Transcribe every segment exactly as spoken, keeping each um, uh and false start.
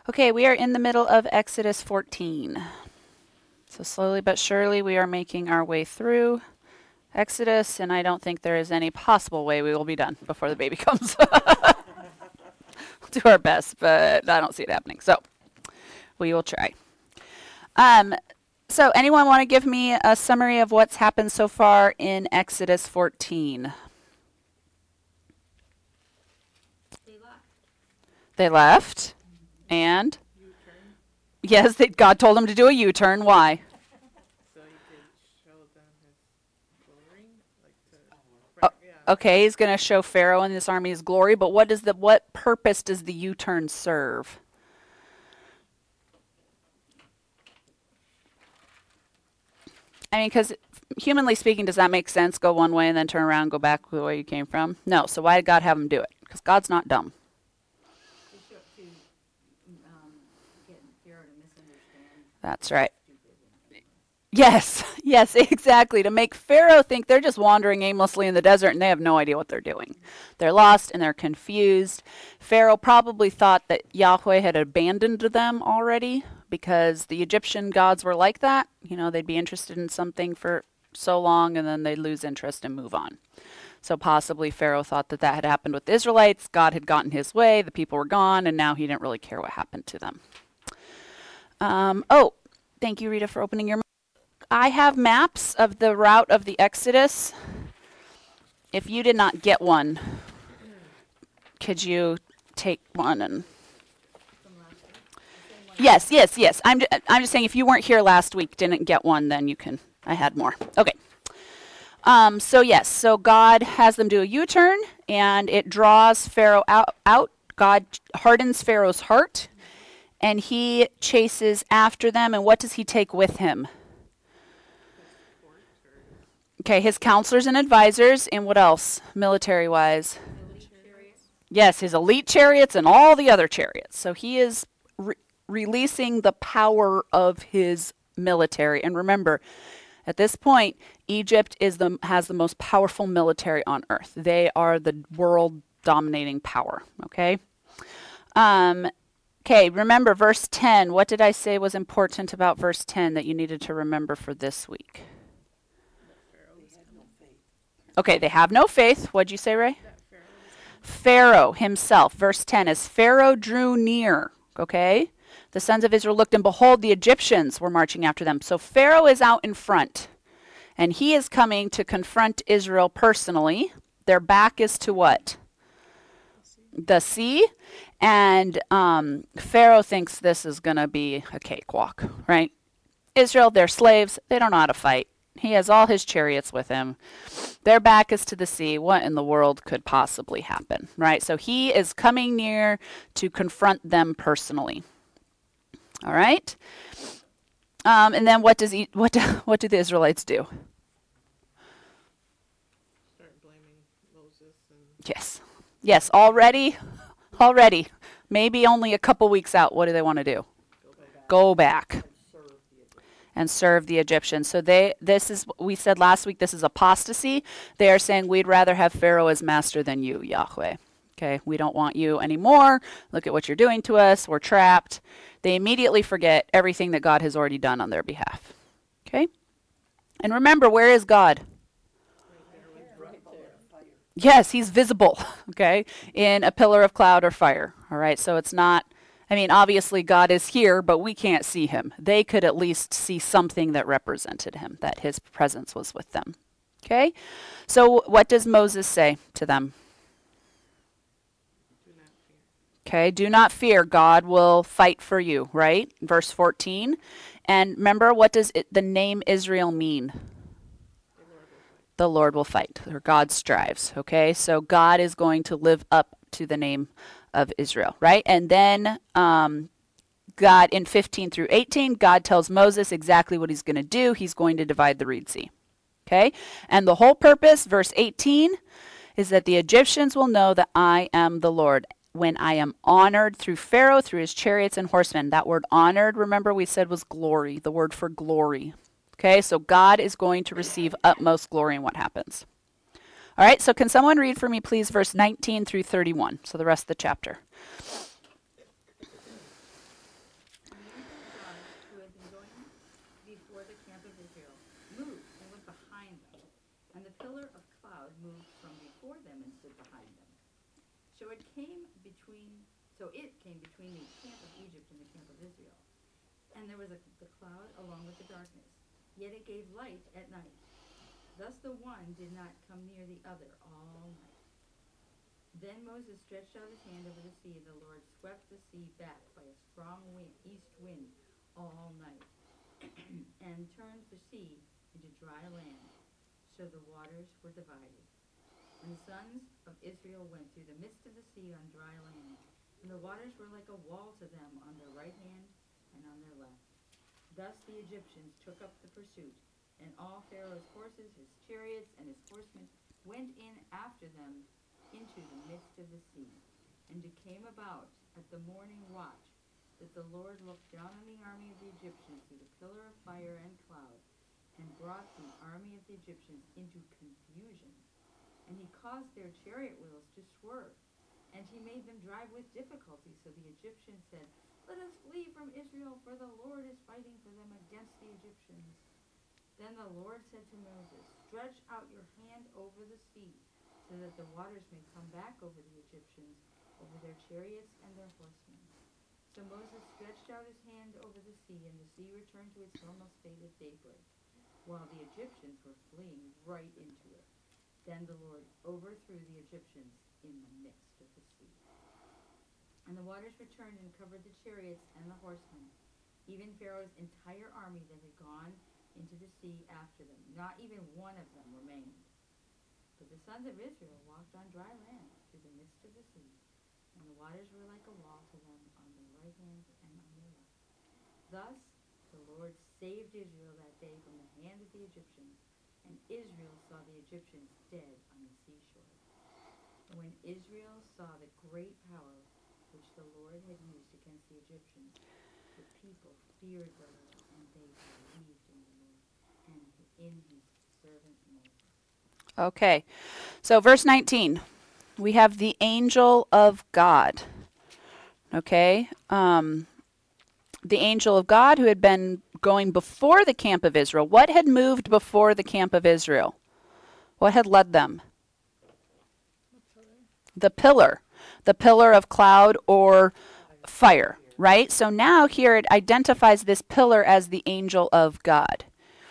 Okay, we are in the middle of Exodus fourteen. So slowly but surely we are making our way through Exodus, and I don't think there is any possible way we will be done before the baby comes. We'll do our best, but I don't see it happening. So we will try. Um, so anyone want to give me a summary of what's happened so far in Exodus fourteen? They left. They left, and U-turn, yes, they, God told them to do a U-turn. Why? so he could show them his glory, like to, Oh, right, yeah. okay, he's going to show Pharaoh and his army his glory, but what does the what purpose does the U-turn serve? I mean, because humanly speaking, does that make sense? Go one way and then turn around and go back the way you came from? No. So why did God have him do it? Because God's not dumb. To show to um, get Pharaoh to misunderstand. That's right. Stupid. Yes, yes, exactly. To make Pharaoh think they're just wandering aimlessly in the desert and they have no idea what they're doing. They're lost and they're confused. Pharaoh probably thought that Yahweh had abandoned them already because the Egyptian gods were like that. You know, they'd be interested in something for so long and then they'd lose interest and move on. So possibly Pharaoh thought that that had happened with the Israelites. God had gotten his way, the people were gone, and now he didn't really care what happened to them. Um, oh, thank you, Rita, for opening your I have maps of the route of the Exodus. If you did not get one, could you take one and From last week. The same one. yes, yes, yes. I'm ju- I'm just saying if you weren't here last week, didn't get one, then you can. I had more. Okay. Um. So yes. So God has them do a U-turn, and it draws Pharaoh out. Out. God hardens Pharaoh's heart, and he chases after them. And what does he take with him? Okay, his counselors and advisors, and what else, military-wise? Elite chariots. Yes, his elite chariots and all the other chariots. So he is re- releasing the power of his military. And remember, at this point, Egypt is the has the most powerful military on earth. They are the world dominating power. Okay. Um, okay. Remember verse ten. What did I say was important about verse ten that you needed to remember for this week? Okay, they have no faith. What'd you say, Ray? That Pharaoh was Pharaoh himself. Verse ten, as Pharaoh drew near, okay, the sons of Israel looked, and behold, the Egyptians were marching after them. So Pharaoh is out in front, and he is coming to confront Israel personally. Their back is to what? The sea. And um, Pharaoh thinks this is going to be a cakewalk, right? Israel, they're slaves. They don't know how to fight. He has all his chariots with him. Their back is to the sea. What in the world could possibly happen, right? So he is coming near to confront them personally. All right. Um, and then what does he, what do, what do the Israelites do? start blaming Moses and Yes, yes. Already, already. Maybe only a couple weeks out. What do they want to do? go back. Go back and serve the Egyptians. So they this is we said last week this is apostasy. They are saying we'd rather have Pharaoh as master than you, Yahweh. Okay, we don't want you anymore. Look at what you're doing to us. We're trapped. They immediately forget everything that God has already done on their behalf. Okay? And remember, where is God? Yes, he's visible, okay, in a pillar of cloud or fire. All right, so it's not I mean, obviously God is here, but we can't see him. They could at least see something that represented him, that his presence was with them. Okay? So what does Moses say to them? Do not fear. Okay, do not fear. God will fight for you, right? Verse fourteen. And remember, what does it, the name Israel mean? The Lord will fight. The Lord will fight, or God strives. Okay, so God is going to live up to the name of Israel, right? And then um, God, in fifteen through eighteen, God tells Moses exactly what he's going to do. He's going to divide the Reed Sea. Okay? And the whole purpose, verse eighteen, is that the Egyptians will know that I am the Lord when I am honored through Pharaoh, through his chariots and horsemen. That word honored, remember we said was glory, the word for glory. Okay? So God is going to receive utmost glory in what happens. All right, so can someone read for me, please, verse nineteen through thirty-one, so the rest of the chapter. before the camp of Israel moved and went behind them, and the pillar of cloud moved from before them and stood behind them. So it came between, so it came between the camp of Egypt and the camp of Israel. And there was a, the cloud along with the darkness, yet it gave light at night. Thus the one did not come near the other all night. Then Moses stretched out his hand over the sea, and the Lord swept the sea back by a strong wind, east wind all night, and turned the sea into dry land, so the waters were divided. And the sons of Israel went through the midst of the sea on dry land, and the waters were like a wall to them on their right hand and on their left. Thus the Egyptians took up the pursuit, and all Pharaoh's horses, his chariots, and his horsemen went in after them into the midst of the sea. And it came about at the morning watch that the Lord looked down on the army of the Egyptians through the pillar of fire and cloud, and brought the army of the Egyptians into confusion. And he caused their chariot wheels to swerve, and he made them drive with difficulty. So the Egyptians said, "Let us flee from Israel, for the Lord is fighting for them against the Egyptians." Then the Lord said to Moses, "Stretch out your hand over the sea, so that the waters may come back over the Egyptians, over their chariots and their horsemen." So Moses stretched out his hand over the sea, and the sea returned to its normal state at daybreak, while the Egyptians were fleeing right into it. Then the Lord overthrew the Egyptians in the midst of the sea. And the waters returned and covered the chariots and the horsemen, even Pharaoh's entire army that had gone into the sea after them. Not even one of them remained. But the sons of Israel walked on dry land through the midst of the sea, and the waters were like a wall to them on their right hand and on their left. Thus the Lord saved Israel that day from the hand of the Egyptians, and Israel saw the Egyptians dead on the seashore. And when Israel saw the great power which the Lord had used against the Egyptians, the people feared the Lord, and they believed in the Lord and in his servant Moses. Okay, so verse nineteen, we have the angel of God. Okay, um, the angel of God who had been going before the camp of Israel. What had moved before the camp of Israel? What had led them? The pillar. The pillar of cloud or fire, right? So now here it identifies this pillar as the angel of God.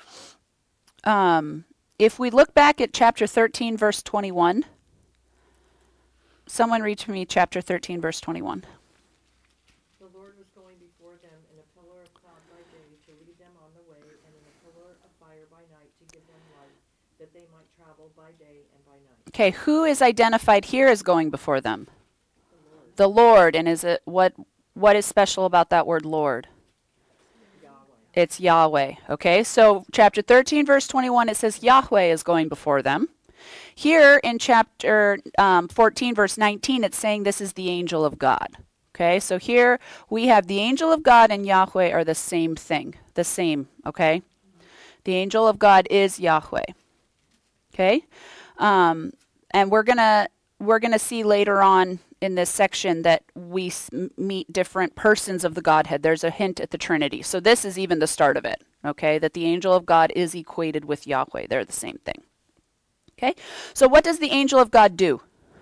Um, if we look back at chapter thirteen, verse twenty-one, someone read to me chapter thirteen, verse twenty-one. The Lord was going before them in a pillar of cloud by day to lead them on the way, and in a pillar of fire by night to give them light, that they might travel by day and by night. Okay, who is identified here as going before them? The Lord, The Lord. And is it what what is special about that word Lord? Yahweh. It's Yahweh. Okay, so chapter thirteen, verse twenty-one, it says Yahweh is going before them. Here in chapter um, fourteen, verse nineteen, it's saying this is the angel of God. Okay, so here we have the angel of God and Yahweh are the same thing, the same, okay? The angel of God is Yahweh. Okay? Um, and we're going to we're going to see later on in this section that we s- meet different persons of the Godhead. There's a hint at the Trinity. So this is even the start of it, okay? That the angel of God is equated with Yahweh. They're the same thing. Okay? So what does the angel of God do?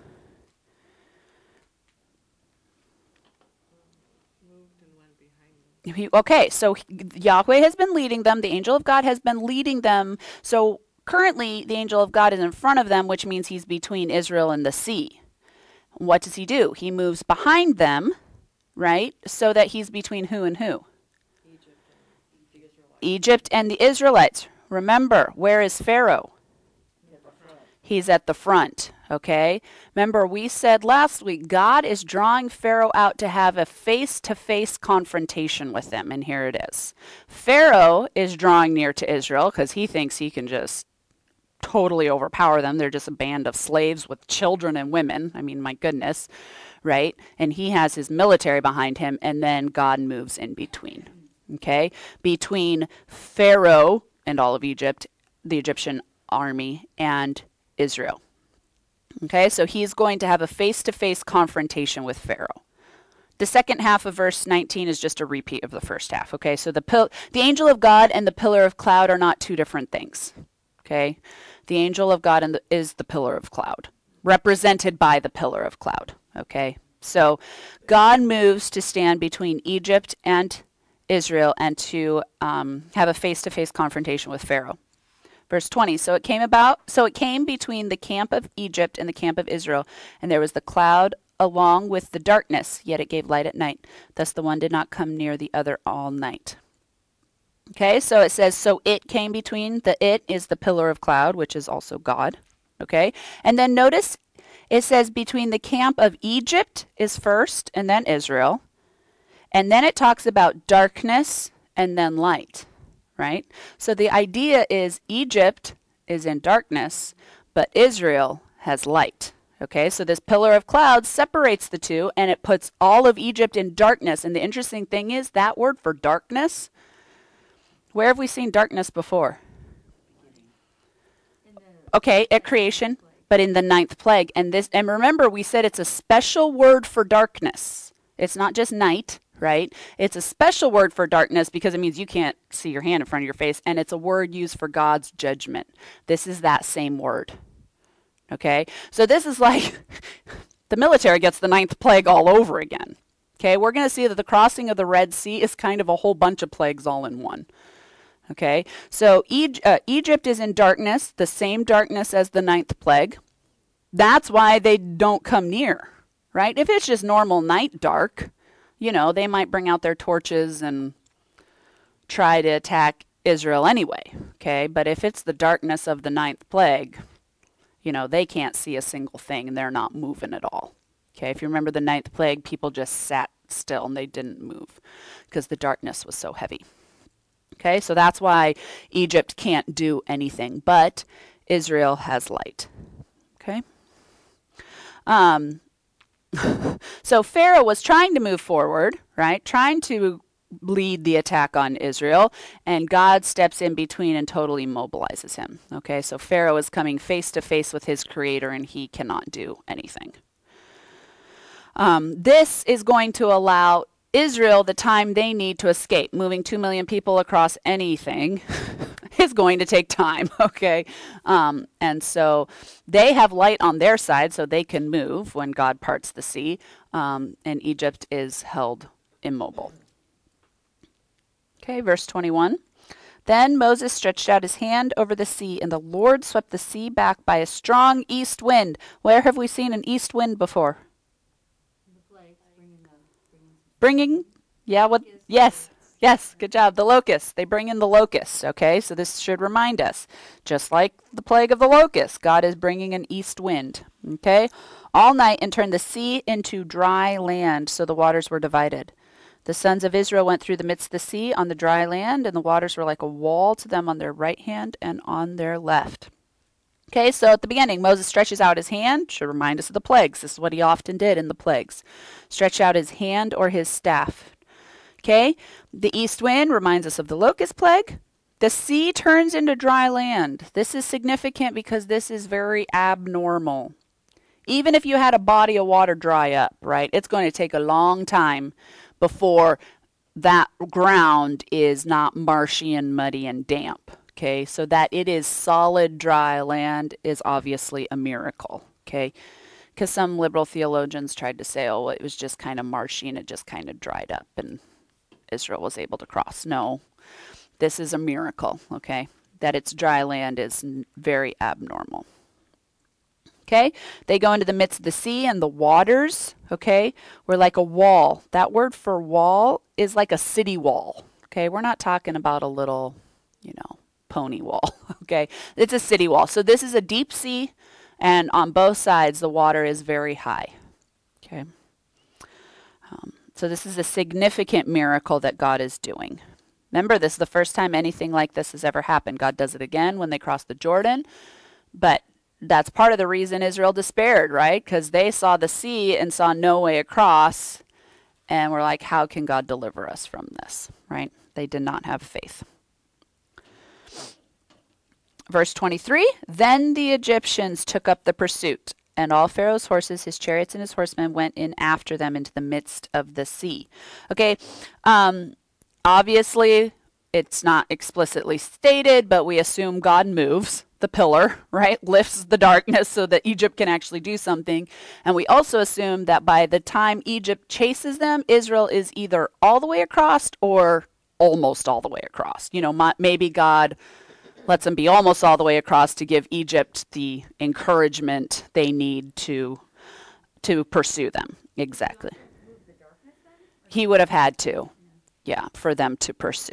Moved and went behind them. He, okay, so he- Yahweh has been leading them. The angel of God has been leading them. So currently, the angel of God is in front of them, which means he's between Israel and the sea. What does he do? He moves behind them, right? So that he's between who and who? Egypt and the Israelites. Egypt and the Israelites. Remember, where is Pharaoh? At the front. He's at the front, okay? Remember, we said last week, God is drawing Pharaoh out to have a face-to-face confrontation with him, and here it is. Pharaoh is drawing near to Israel because he thinks he can just totally overpower them. They're just a band of slaves with children and women. I mean, my goodness, right? And he has his military behind him, and then God moves in between, okay? Between Pharaoh and all of Egypt, the Egyptian army, and Israel. Okay, so he's going to have a face-to-face confrontation with Pharaoh. the second half of verse nineteen is just a repeat of the first half. Okay, so the pil- the angel of God and the pillar of cloud are not two different things. Okay, the angel of God and the, is the pillar of cloud, represented by the pillar of cloud. Okay, so God moves to stand between Egypt and Israel and to um, have a face-to-face confrontation with Pharaoh. Verse twenty, so it came about, so it came between the camp of Egypt and the camp of Israel, and there was the cloud along with the darkness, yet it gave light at night. Thus the one did not come near the other all night. Okay, so it says, so it came between, the it is the pillar of cloud, which is also God. Okay, and then notice it says between the camp of Egypt is first, and then Israel. And then it talks about darkness and then light. Right? So the idea is Egypt is in darkness, but Israel has light. Okay, so this pillar of cloud separates the two, and it puts all of Egypt in darkness. And the interesting thing is that word for darkness, where have we seen darkness before? In the Okay, at creation, but in the ninth plague. And this, and remember, we said it's a special word for darkness. It's not just night. Right? It's a special word for darkness because it means you can't see your hand in front of your face, and it's a word used for God's judgment. This is that same word. Okay? So this is like the military gets the ninth plague all over again. Okay? We're going to see that the crossing of the Red Sea is kind of a whole bunch of plagues all in one. Okay? So e- uh, Egypt is in darkness, the same darkness as the ninth plague. That's why they don't come near. Right? If it's just normal night dark, you know, they might bring out their torches and try to attack Israel anyway, okay? But if it's the darkness of the ninth plague, you know, they can't see a single thing and they're not moving at all, okay? If you remember the ninth plague, people just sat still and they didn't move because the darkness was so heavy, okay? So that's why Egypt can't do anything, but Israel has light, okay? Um... So Pharaoh was trying to move forward, right? Trying to lead the attack on Israel, and God steps in between and totally mobilizes him. Okay, so Pharaoh is coming face to face with his creator, and he cannot do anything. Um, this is going to allow Israel the time they need to escape. Moving two million people across anything is going to take time, okay? Um, and so they have light on their side so they can move when God parts the sea, um, and Egypt is held immobile. Okay, verse twenty-one. Then Moses stretched out his hand over the sea, and the Lord swept the sea back by a strong east wind. Where have we seen an east wind before? the plagues bringing the bringing Bringing, yeah, what? Yes, yes, good job. The locusts. They bring in the locusts, okay? So this should remind us, just like the plague of the locusts, God is bringing an east wind, okay? All night and turned the sea into dry land, so the waters were divided. The sons of Israel went through the midst of the sea on the dry land, and the waters were like a wall to them on their right hand and on their left. Okay, so at the beginning, Moses stretches out his hand, should remind us of the plagues. This is what he often did in the plagues. Stretch out his hand or his staff. Okay, the east wind reminds us of the locust plague. The sea turns into dry land. This is significant because this is very abnormal. Even if you had a body of water dry up, right, it's going to take a long time before that ground is not marshy and muddy and damp. Okay, so that it is solid dry land is obviously a miracle. Okay, because some liberal theologians tried to say, oh, it was just kind of marshy and it just kind of dried up and Israel was able to cross. No, this is a miracle. Okay, that it's dry land is n- very abnormal. Okay, they go into the midst of the sea, and the waters, okay, were like a wall. That word for wall is like a city wall. Okay, we're not talking about a little, you know, pony wall. Okay, it's a city wall. So this is a deep sea, and on both sides the water is very high. Okay, um, so this is a significant miracle that God is doing. Remember, this is the first time anything like this has ever happened. God does it again when they cross the Jordan, but that's part of the reason Israel despaired, right? Because they saw the sea and saw no way across, and were like, how can God deliver us from this, right? They did not have faith. Verse twenty-three, then the Egyptians took up the pursuit, and all Pharaoh's horses, his chariots, and his horsemen went in after them into the midst of the sea. Okay, um, obviously it's not explicitly stated, but we assume God moves the pillar, right? Lifts the darkness so that Egypt can actually do something. And we also assume that by the time Egypt chases them, Israel is either all the way across or almost all the way across. You know, my, maybe God lets them be almost all the way across to give Egypt the encouragement they need to to pursue them. Exactly. He would have had to, yeah, for them to pursue.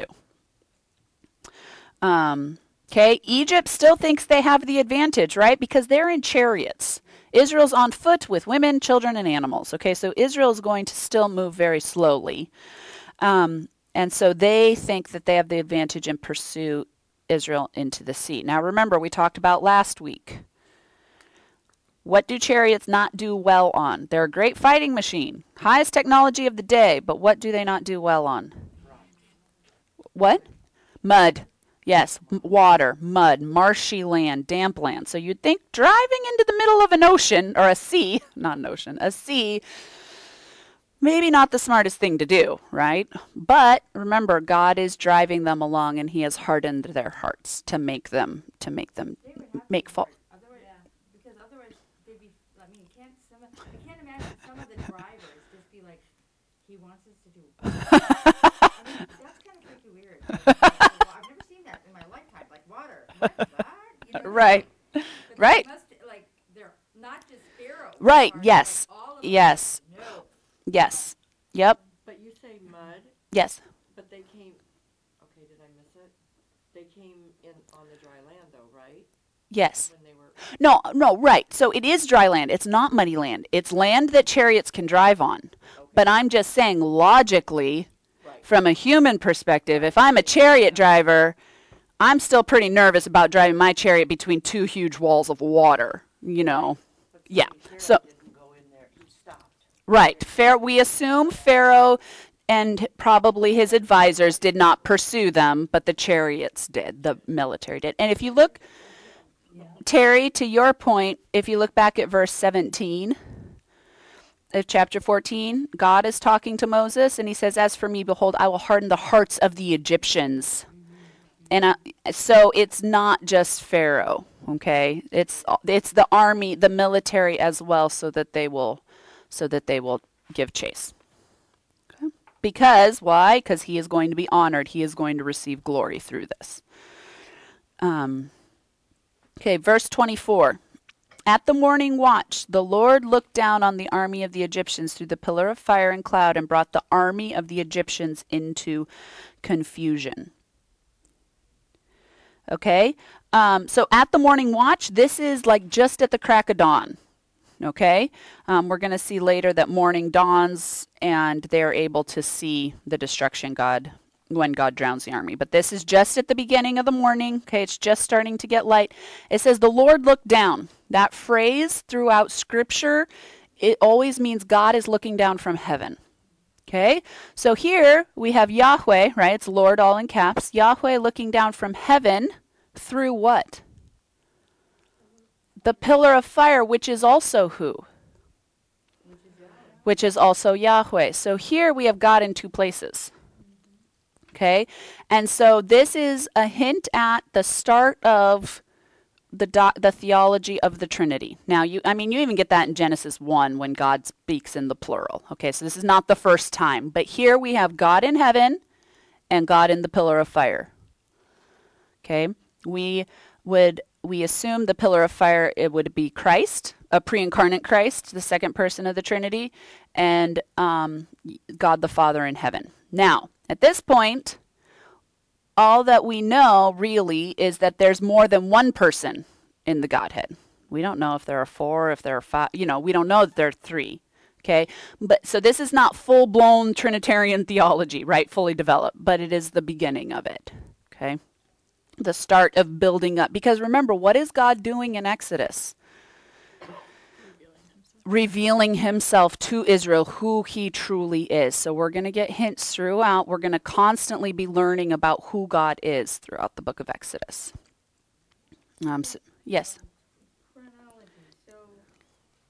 Um, okay, Egypt still thinks they have the advantage, right? Because they're in chariots. Israel's on foot with women, children, and animals. Okay, so Israel's going to still move very slowly. Um, and so they think that they have the advantage and pursue Israel into the sea. Now remember, we talked about last week. What do chariots not do well on? They're a great fighting machine. Highest technology of the day, but what do they not do well on? What? Mud. Yes, m- water, mud, marshy land, damp land. So you'd think driving into the middle of an ocean, or a sea, not an ocean, a sea, maybe not the smartest thing to do, right? But remember, God is driving them along, and he has hardened their hearts to make them, to make them They would have to make be fall. hard. Otherwise, because otherwise they'd be. I mean, can't some? Of, I can't imagine some of the drivers just be like, he wants us to do. I mean, that's kind of freaky weird. Like, well, I've never seen that in my lifetime. Like water. What? What? You know, Right. But Right. They must, like they're not just Pharaoh. Right, Are, yes, Like, all of them. yes, No. yes, yep, But you say mud, yes. but they came, okay, did I miss it? They came in on the dry land though, right? Yes. When they were, No, no, right. So it is dry land. It's not muddy land. It's land that chariots can drive on. okay, But I'm just saying, logically, right. from a human perspective, if I'm a chariot driver, I'm still pretty nervous about driving my chariot between two huge walls of water, you know. Yeah. So, Didn't go in there, he stopped. right. Pharaoh, we assume Pharaoh and probably his advisors did not pursue them, but the chariots did, the military did. And if you look, Terry, to your point, if you look back at verse seventeen of chapter fourteen, God is talking to Moses, and he says, as for me, behold, I will harden the hearts of the Egyptians. And uh, so it's not just Pharaoh, okay? It's it's the army, the military as well, so that they will, so that they will give chase. Okay. Because why? Because he is going to be honored. He is going to receive glory through this. Um. Okay, verse twenty-four. At the morning watch, the Lord looked down on the army of the Egyptians through the pillar of fire and cloud and brought the army of the Egyptians into confusion. Okay, um, so at the morning watch, this is like just at the crack of dawn. Okay, um, we're going to see later that morning dawns and they're able to see the destruction God when God drowns the army. But this is just at the beginning of the morning. Okay, it's just starting to get light. It says the Lord looked down. That phrase throughout Scripture, it always means God is looking down from heaven. Okay, so here we have Yahweh, right? It's Lord all in caps. Yahweh looking down from heaven through what? The pillar of fire, which is also who? Which is also Yahweh. So here we have God in two places. Okay, and so this is a hint at the start of the do- the theology of the Trinity. Now, you, I mean, you even get that in Genesis one when God speaks in the plural. Okay, so this is not the first time, but here we have God in heaven and God in the pillar of fire. Okay, we would we assume the pillar of fire, it would be Christ, a pre-incarnate Christ, the second person of the Trinity, and um, God the Father in heaven. Now, at this point, all that we know really is that there's more than one person in the Godhead. We don't know if there are four, if there are five, you know, we don't know that there are three. Okay, but so this is not full-blown Trinitarian theology, right? Fully developed, but it is the beginning of it. Okay, the start of building up. Because remember, what is God doing in Exodus? Revealing himself to Israel, who he truly is. So we're going to get hints throughout. We're going to constantly be learning about who God is throughout the book of Exodus. Um, so, yes. Chronology. So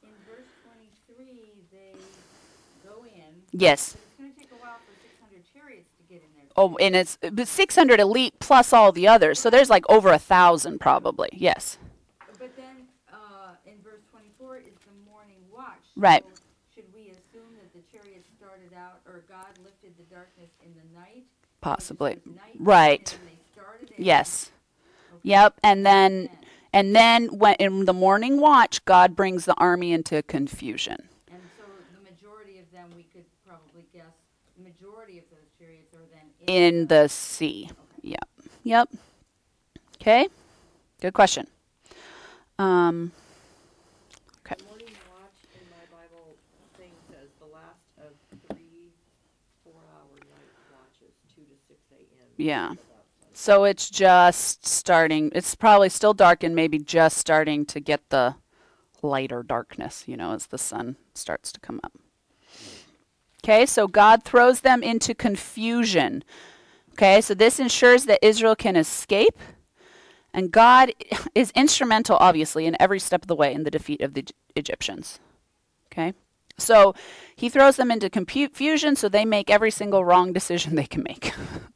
Yes. But it's gonna take a while for six hundred chariots to get in there. Oh, and it's but six hundred elite plus all the others. So there's like over a thousand probably. Yes. But then, uh, in verse twenty-four is the morning watch. Right. So should we assume that the chariots started out, or God lifted the darkness in the night? Possibly. It was night, Right. And then they started in. Yes. Okay. Yep. And then Then. and then when in the morning watch, God brings the army into confusion. And so the majority of them, we could probably guess, the majority of those chariots are then in, In the sea. Okay. Yep. Yep. Okay. Good question. Um Okay. The morning watch in my Bible thing says the last of three four-hour night watches, two to six a.m. Yeah. About sunset. So it's just starting. It's probably still dark and maybe just starting to get the lighter darkness, you know, as the sun starts to come up. Okay, so God throws them into confusion. Okay, so this ensures that Israel can escape. And God is instrumental, obviously, in every step of the way in the defeat of the Eg- Egyptians. Okay, so he throws them into confusion so they make every single wrong decision they can make.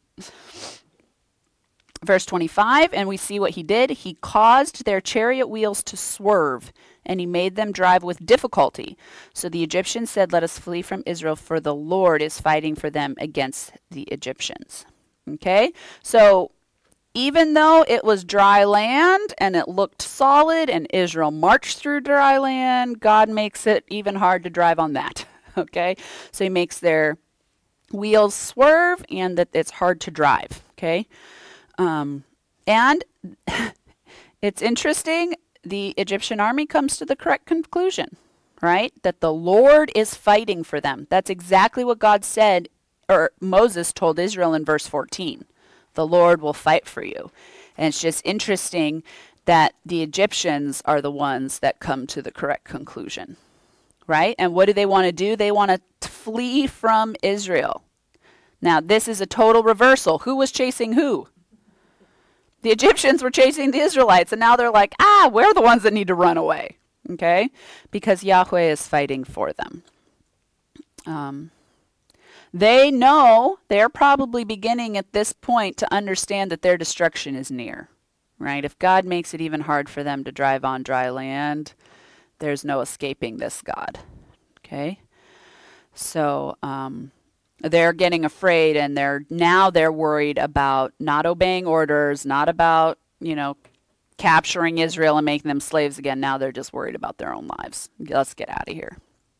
Verse twenty-five, and we see what he did. He caused their chariot wheels to swerve, and he made them drive with difficulty. So the Egyptians said, "Let us flee from Israel, for the Lord is fighting for them against the Egyptians." Okay, so even though it was dry land and it looked solid and Israel marched through dry land, God makes it even hard to drive on that. Okay, so he makes their wheels swerve and that it's hard to drive. Okay. Um, and it's interesting, the Egyptian army comes to the correct conclusion, right? That the Lord is fighting for them. That's exactly what God said, or Moses told Israel in verse fourteen. The Lord will fight for you. And it's just interesting that the Egyptians are the ones that come to the correct conclusion, right? And what do they want to do? They want to flee from Israel. Now, this is a total reversal. Who was chasing who? The Egyptians were chasing the Israelites, and now they're like, ah, we're the ones that need to run away, okay? Because Yahweh is fighting for them. Um, they know, they're probably beginning at this point to understand that their destruction is near, right? If God makes it even hard for them to drive on dry land, there's no escaping this God, okay? So, um... they're getting afraid, and they're now they're worried about not obeying orders, not about, you know, capturing Israel and making them slaves again. Now they're just worried about their own lives. Let's get out of here.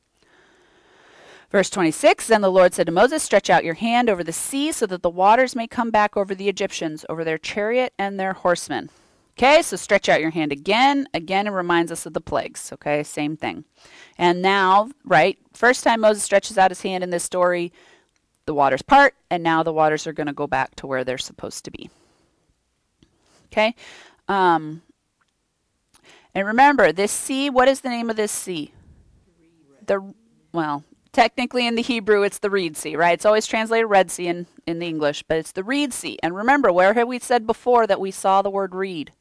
Verse twenty-six, then the Lord said to Moses, stretch out your hand over the sea so that the waters may come back over the Egyptians, over their chariot and their horsemen. Okay, so stretch out your hand again. Again, it reminds us of the plagues. Okay, same thing. And now, right, first time Moses stretches out his hand in this story, the waters part, and now the waters are going to go back to where they're supposed to be. Okay? Um, and remember, this sea, what is the name of this sea? The, well, technically in the Hebrew, it's the Reed Sea, right? It's always translated Red Sea in, in the English, but it's the Reed Sea. And remember, where have we said before that we saw the word reed?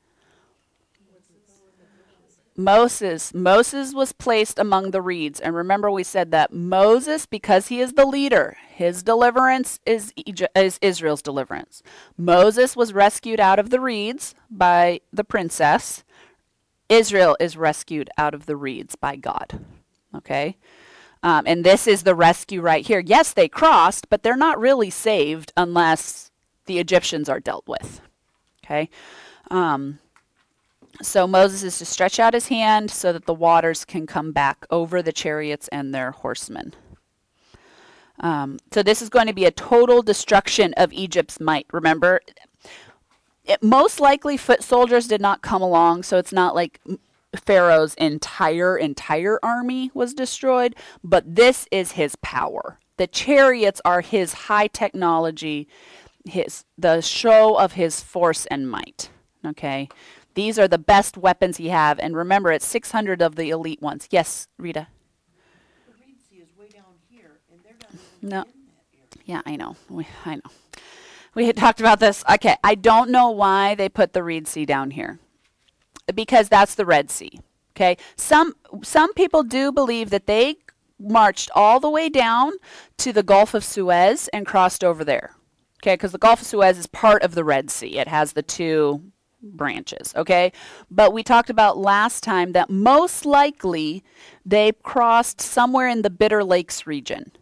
Moses. Moses was placed among the reeds. And remember we said that Moses, because he is the leader, his deliverance is, Egypt, is Israel's deliverance. Moses was rescued out of the reeds by the princess. Israel is rescued out of the reeds by God. Okay? Um, and this is the rescue right here. Yes, they crossed, but they're not really saved unless the Egyptians are dealt with. Okay? Um... So Moses is to stretch out his hand so that the waters can come back over the chariots and their horsemen. Um, so this is going to be a total destruction of Egypt's might. Remember, it, most likely foot soldiers did not come along, so it's not like Pharaoh's entire, entire army was destroyed, but this is his power. The chariots are his high technology, his the show of his force and might. Okay? These are the best weapons he have, and remember, it's six hundred of the elite ones. Yes, Rita? The Reed Sea is way down here, and they're not even No. in that area. Yeah, I know. We, I know. We had talked about this. Okay, I don't know why they put the Reed Sea down here, because that's the Red Sea. Okay, some some people do believe that they marched all the way down to the Gulf of Suez and crossed over there. Okay, because the Gulf of Suez is part of the Red Sea. It has the two branches, okay? But we talked about last time that most likely they crossed somewhere in the Bitter Lakes region.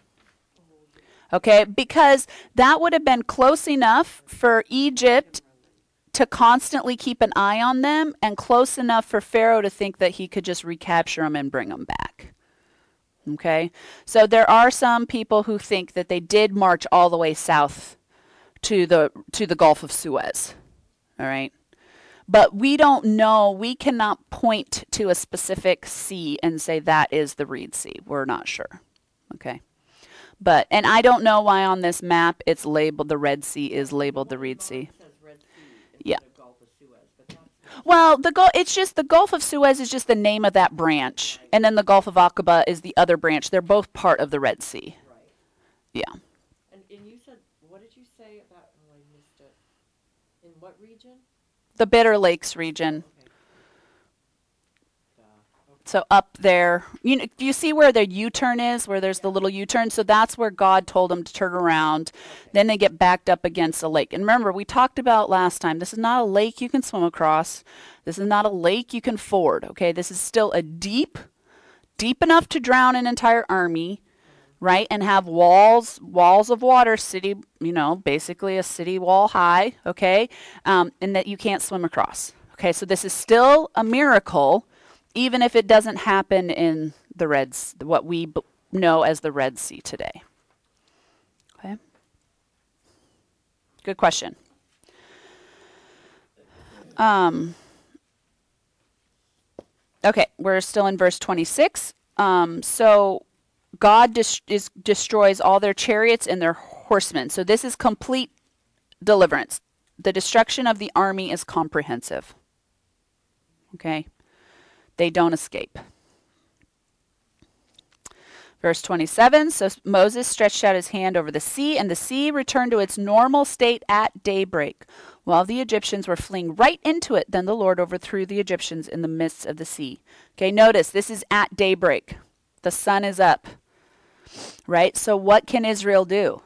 Okay, because that would have been close enough for Egypt to constantly keep an eye on them and close enough for Pharaoh to think that he could just recapture them and bring them back. Okay, so there are some people who think that they did march all the way south to the to the Gulf of Suez. All right, but we don't know. We cannot point to a specific sea and say that is the Reed Sea. We're not sure. Okay. But, and I don't know why on this map it's labeled, the Red Sea is labeled the Reed Sea. It says Red Sea Yeah. instead of Gulf of Suez, but that's Well, the Gulf, it's just the Gulf of Suez is just the name of that branch, and then the Gulf of Aqaba is the other branch. They're both part of the Red Sea. right. Yeah. And, and you said, what did you say about, oh, I missed it. In what region? The Bitter Lakes region. Okay. Uh, okay. So up there, you know, do you see where the U-turn is, where there's the little U-turn? So that's where God told them to turn around. Then they get backed up against a lake. And remember, we talked about last time, this is not a lake you can swim across. This is not a lake you can ford, okay? This is still a deep, deep enough to drown an entire army, right? And have walls, walls of water, city, you know, basically a city wall high, okay? Um, and that you can't swim across. Okay, so this is still a miracle, even if it doesn't happen in the Red, what we b- know as the Red Sea today. Okay. Good question. Um, okay, we're still in verse twenty-six. Um, so God dis- is, destroys all their chariots and their horsemen. So this is complete deliverance. The destruction of the army is comprehensive. Okay. They don't escape. Verse twenty-seven, so Moses stretched out his hand over the sea, and the sea returned to its normal state at daybreak. While the Egyptians were fleeing right into it, then the Lord overthrew the Egyptians in the midst of the sea. Okay, notice this is at daybreak. The sun is up. Right? So what can Israel do?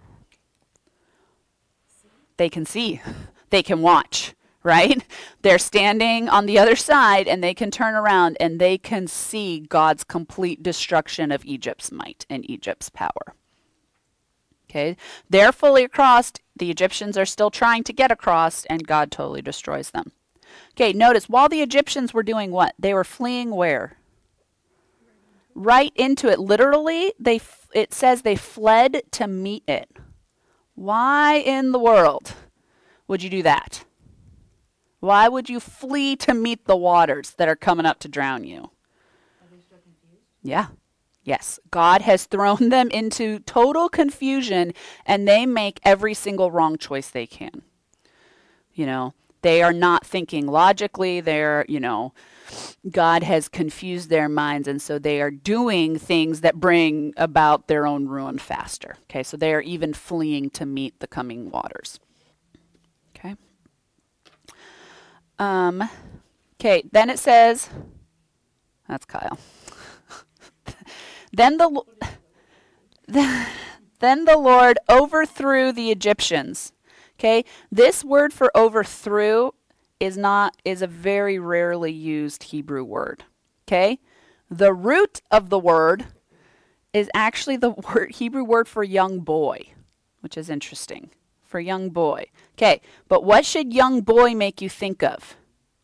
They can see. They can watch. Right? They're standing on the other side and they can turn around and they can see God's complete destruction of Egypt's might and Egypt's power. Okay? They're fully across. The Egyptians are still trying to get across and God totally destroys them. Okay, notice while the Egyptians were doing what? They were fleeing where? Right into it. Literally, they f- it says they fled to meet it. Why in the world would you do that? Why would you flee to meet the waters that are coming up to drown you? Are they still confused? Yeah. Yes. God has thrown them into total confusion and they make every single wrong choice they can. You know, they are not thinking logically. They're, you know, God has confused their minds and so they are doing things that bring about their own ruin faster. Okay. So they are even fleeing to meet the coming waters. Okay. Um, okay, then it says, that's Kyle. then the then the Lord overthrew the Egyptians. Okay, this word for overthrew is not is a very rarely used Hebrew word. Okay, the root of the word is actually the word Hebrew word for young boy, which is interesting. For young boy. Okay, but what should young boy make you think of?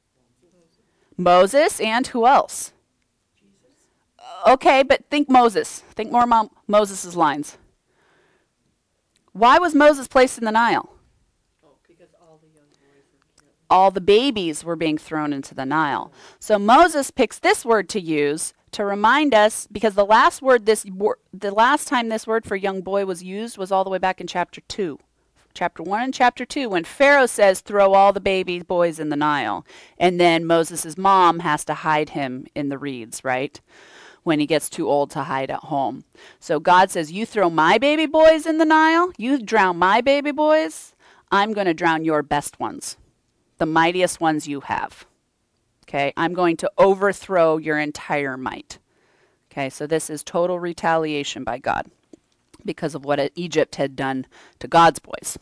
Moses and who else? Jesus. Okay, but think Moses. Think more about Moses' lines. Why was Moses placed in the Nile? Oh, because all the young boys were killed. All the babies were being thrown into the Nile. So Moses picks this word to use to remind us, because the last word this wor- the last time this word for young boy was used was all the way back in chapter two. Chapter one and chapter two, when Pharaoh says, throw all the baby boys in the Nile. And then Moses' mom has to hide him in the reeds, right? When he gets too old to hide at home. So God says, you throw my baby boys in the Nile, you drown my baby boys, I'm going to drown your best ones, the mightiest ones you have. Okay, I'm going to overthrow your entire might. Okay, so this is total retaliation by God because of what Egypt had done to God's boys.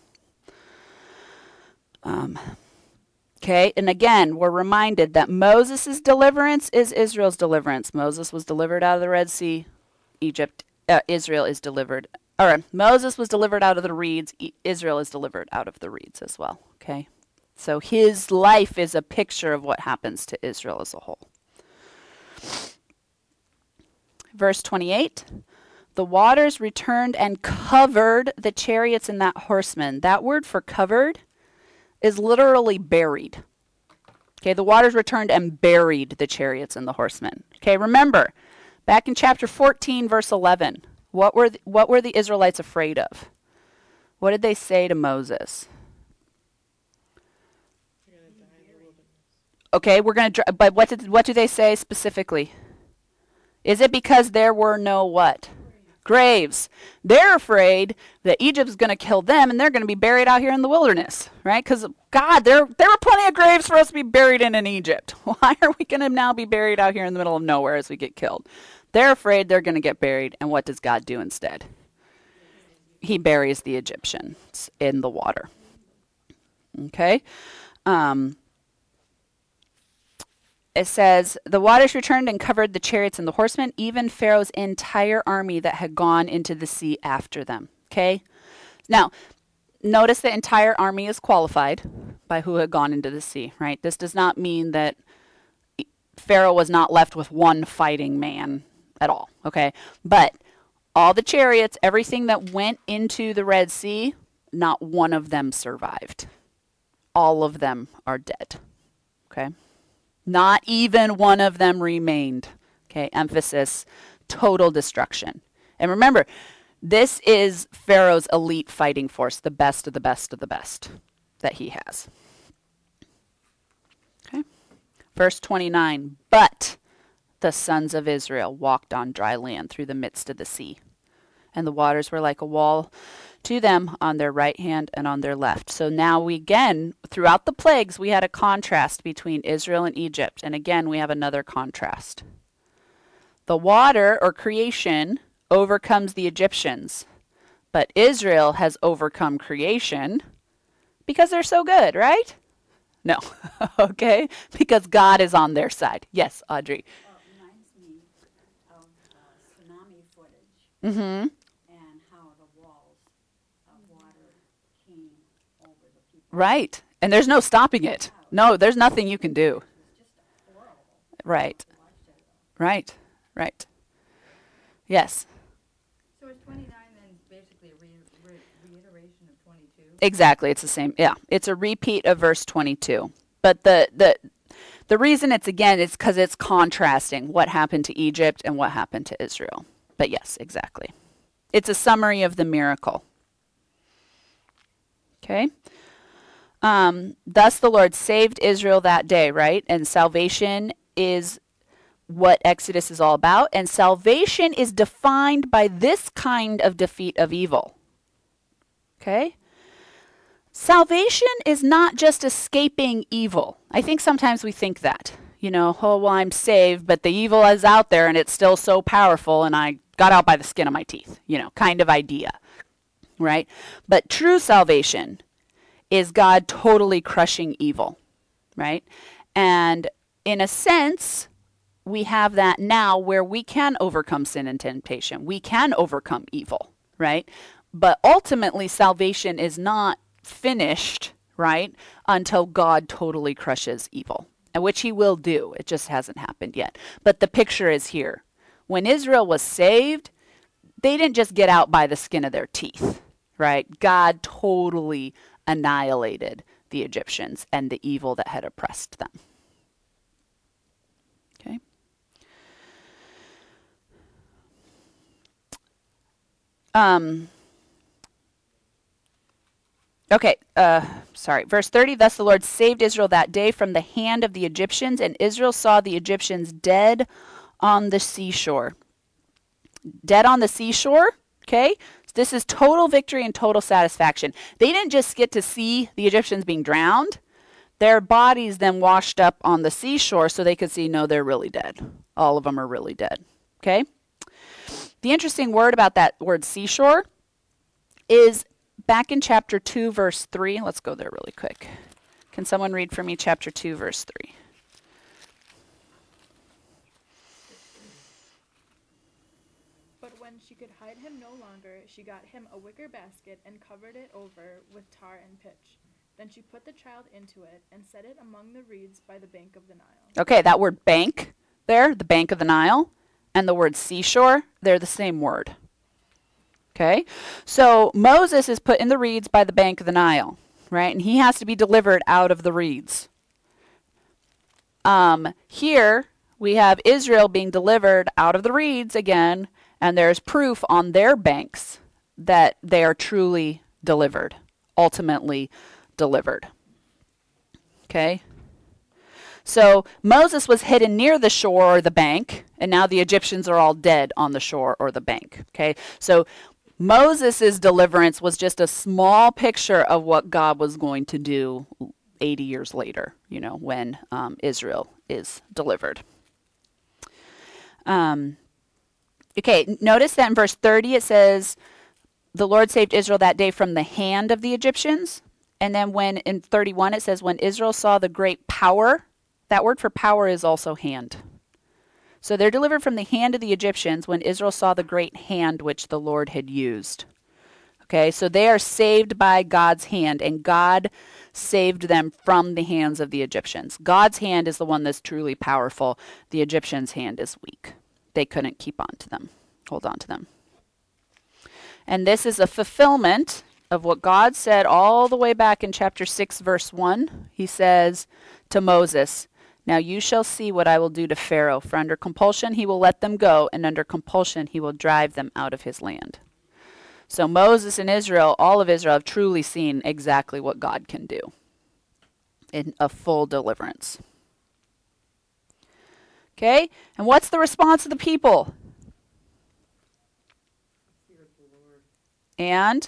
Um, okay, and again, we're reminded that Moses' deliverance is Israel's deliverance. Moses was delivered out of the Red Sea. Egypt, uh, Israel is delivered. Or Moses was delivered out of the reeds. I- Israel is delivered out of the reeds as well. Okay, so his life is a picture of what happens to Israel as a whole. Verse twenty-eight. The waters returned and covered the chariots and that horseman. That word for covered is literally buried. Okay, the waters returned and buried the chariots and the horsemen. Okay, remember, back in chapter fourteen, verse eleven, what were the, what were the Israelites afraid of? What did they say to Moses? You're gonna die in the wilderness. Okay, we're going to, but what did what do they say specifically? Is it because there were no what? Graves. They're afraid that Egypt's going to kill them and they're going to be buried out here in the wilderness, right? Because God, there there were plenty of graves for us to be buried in in Egypt. Why are we going to now be buried out here in the middle of nowhere as we get killed? They're afraid they're going to get buried, and what does God do instead? He buries the Egyptians in the water. Okay? Um, it says, the waters returned and covered the chariots and the horsemen, even Pharaoh's entire army that had gone into the sea after them. Okay? Now, notice the entire army is qualified by who had gone into the sea, right? This does not mean that Pharaoh was not left with one fighting man at all, okay? But all the chariots, everything that went into the Red Sea, not one of them survived. All of them are dead, okay? Not even one of them remained, okay? Emphasis, total destruction. And remember, this is Pharaoh's elite fighting force, the best of the best of the best that he has. Okay. Verse twenty-nine, but the sons of Israel walked on dry land through the midst of the sea, and the waters were like a wall to them on their right hand and on their left. So now we again, throughout the plagues, we had a contrast between Israel and Egypt. And again, we have another contrast. The water, or creation, overcomes the Egyptians, but Israel has overcome creation because they're so good, right? No. Okay? Because God is on their side. Yes, Audrey. Well, it reminds me of uh, tsunami footage Mm-hmm. and how the walls of water came over the people. Right. And there's no stopping it. No, there's nothing you can do. It was just horrible Right. to watch that, though. Right. Right. Yes. So is twenty-nine then basically a re- re- reiteration of twenty-two? Exactly. It's the same. Yeah. It's a repeat of verse twenty-two. But the the the reason it's again is because it's contrasting what happened to Egypt and what happened to Israel. But yes, exactly. It's a summary of the miracle. Okay. Um, thus the Lord saved Israel that day, right? And salvation is what Exodus is all about. And salvation is defined by this kind of defeat of evil. Okay? Salvation is not just escaping evil. I think sometimes we think that. You know, oh, well, I'm saved, but the evil is out there and it's still so powerful and I got out by the skin of my teeth, you know, kind of idea. Right? But true salvation is God totally crushing evil. Right? And in a sense, we have that now where we can overcome sin and temptation. We can overcome evil, right? But ultimately, salvation is not finished, right, until God totally crushes evil, and which he will do. It just hasn't happened yet. But the picture is here. When Israel was saved, they didn't just get out by the skin of their teeth, right? God totally annihilated the Egyptians and the evil that had oppressed them. Okay. Um, okay, uh, sorry. Verse thirty, thus the Lord saved Israel that day from the hand of the Egyptians, and Israel saw the Egyptians dead on the seashore. Dead on the seashore, okay? This is total victory and total satisfaction. They didn't just get to see the Egyptians being drowned. Their bodies then washed up on the seashore so they could see, no, they're really dead. All of them are really dead, okay? The interesting word about that word seashore is back in chapter two, verse three. Let's go there really quick. Can someone read for me chapter two, verse three? But when she could hide him no longer, she got him a wicker basket and covered it over with tar and pitch. Then she put the child into it and set it among the reeds by the bank of the Nile. Okay, that word bank there, the bank of the Nile, and the word seashore, they're the same word. Okay, so Moses is put in the reeds by the bank of the Nile, right? And he has to be delivered out of the reeds. Um, here, we have Israel being delivered out of the reeds again, and there's proof on their banks that they are truly delivered, ultimately delivered. Okay? So Moses was hidden near the shore or the bank, and now the Egyptians are all dead on the shore or the bank. Okay? So Moses' deliverance was just a small picture of what God was going to do eighty years later, you know, when um, Israel is delivered. Um, okay, notice that in verse thirty it says, the Lord saved Israel that day from the hand of the Egyptians. And then when in thirty-one it says, when Israel saw the great power, that word for power is also hand. So they're delivered from the hand of the Egyptians when Israel saw the great hand which the Lord had used. Okay, so they are saved by God's hand, and God saved them from the hands of the Egyptians. God's hand is the one that's truly powerful. The Egyptians' hand is weak. They couldn't keep on to them, hold on to them. And this is a fulfillment of what God said all the way back in chapter six, verse one. He says to Moses, now you shall see what I will do to Pharaoh, for under compulsion he will let them go, and under compulsion he will drive them out of his land. So Moses and Israel, all of Israel, have truly seen exactly what God can do in a full deliverance. Okay, and what's the response of the people? And?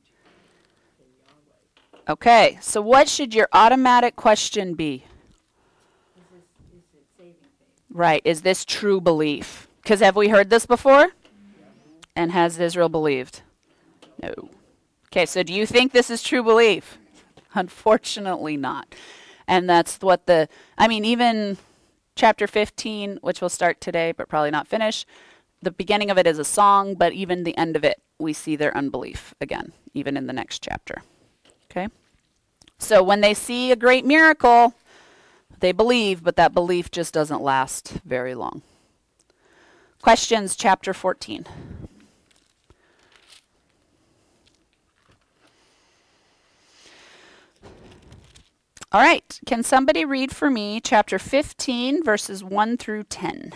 Okay, so what should your automatic question be? Is this, is it saving faith? Right, is this true belief? Because have we heard this before? And has Israel believed? No. Okay, so do you think this is true belief? Unfortunately not. And that's what the, I mean, even chapter fifteen, which we'll start today, but probably not finish, the beginning of it is a song, but even the end of it, we see their unbelief again, even in the next chapter. Okay? So when they see a great miracle, they believe, but that belief just doesn't last very long. Questions, chapter fourteen. All right, can somebody read for me chapter fifteen, verses one through ten?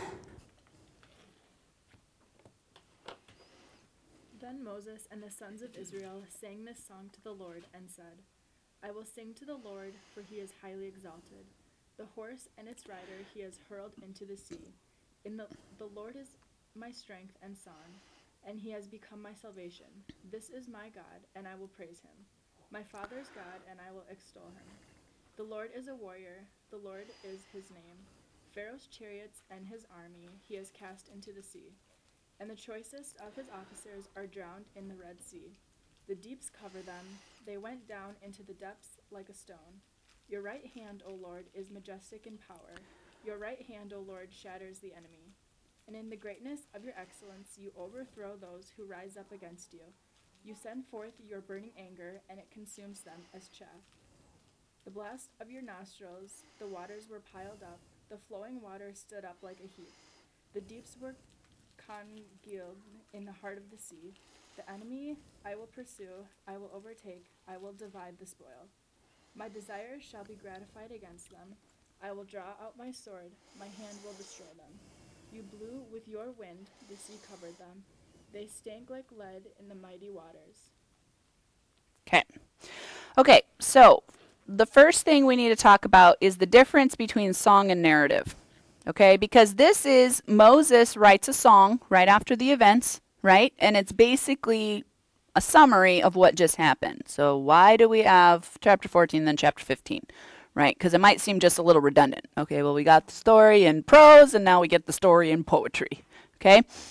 Then Moses and the sons of Israel sang this song to the Lord and said, I will sing to the Lord, for he is highly exalted. The horse and its rider he has hurled into the sea. In the, the Lord is my strength and song, and he has become my salvation. This is my God, and I will praise him. My father's God, and I will extol him. The Lord is a warrior, the Lord is his name. Pharaoh's chariots and his army he has cast into the sea, and the choicest of his officers are drowned in the Red Sea. The deeps cover them, they went down into the depths like a stone. Your right hand, O Lord, is majestic in power. Your right hand, O Lord, shatters the enemy. And in the greatness of your excellence you overthrow those who rise up against you. You send forth your burning anger, and it consumes them as chaff. The blast of your nostrils, the waters were piled up, the flowing waters stood up like a heap. The deeps were congealed in the heart of the sea. The enemy I will pursue, I will overtake, I will divide the spoil. My desires shall be gratified against them. I will draw out my sword, my hand will destroy them. You blew with your wind, the sea covered them. They stank like lead in the mighty waters. Okay. Okay, so the first thing we need to talk about is the difference between song and narrative. Okay, because this is Moses writes a song right after the events, right? And it's basically a summary of what just happened. So why do we have chapter fourteen then chapter fifteen, right? Because it might seem just a little redundant. Okay, well, we got the story in prose and now we get the story in poetry. Okay,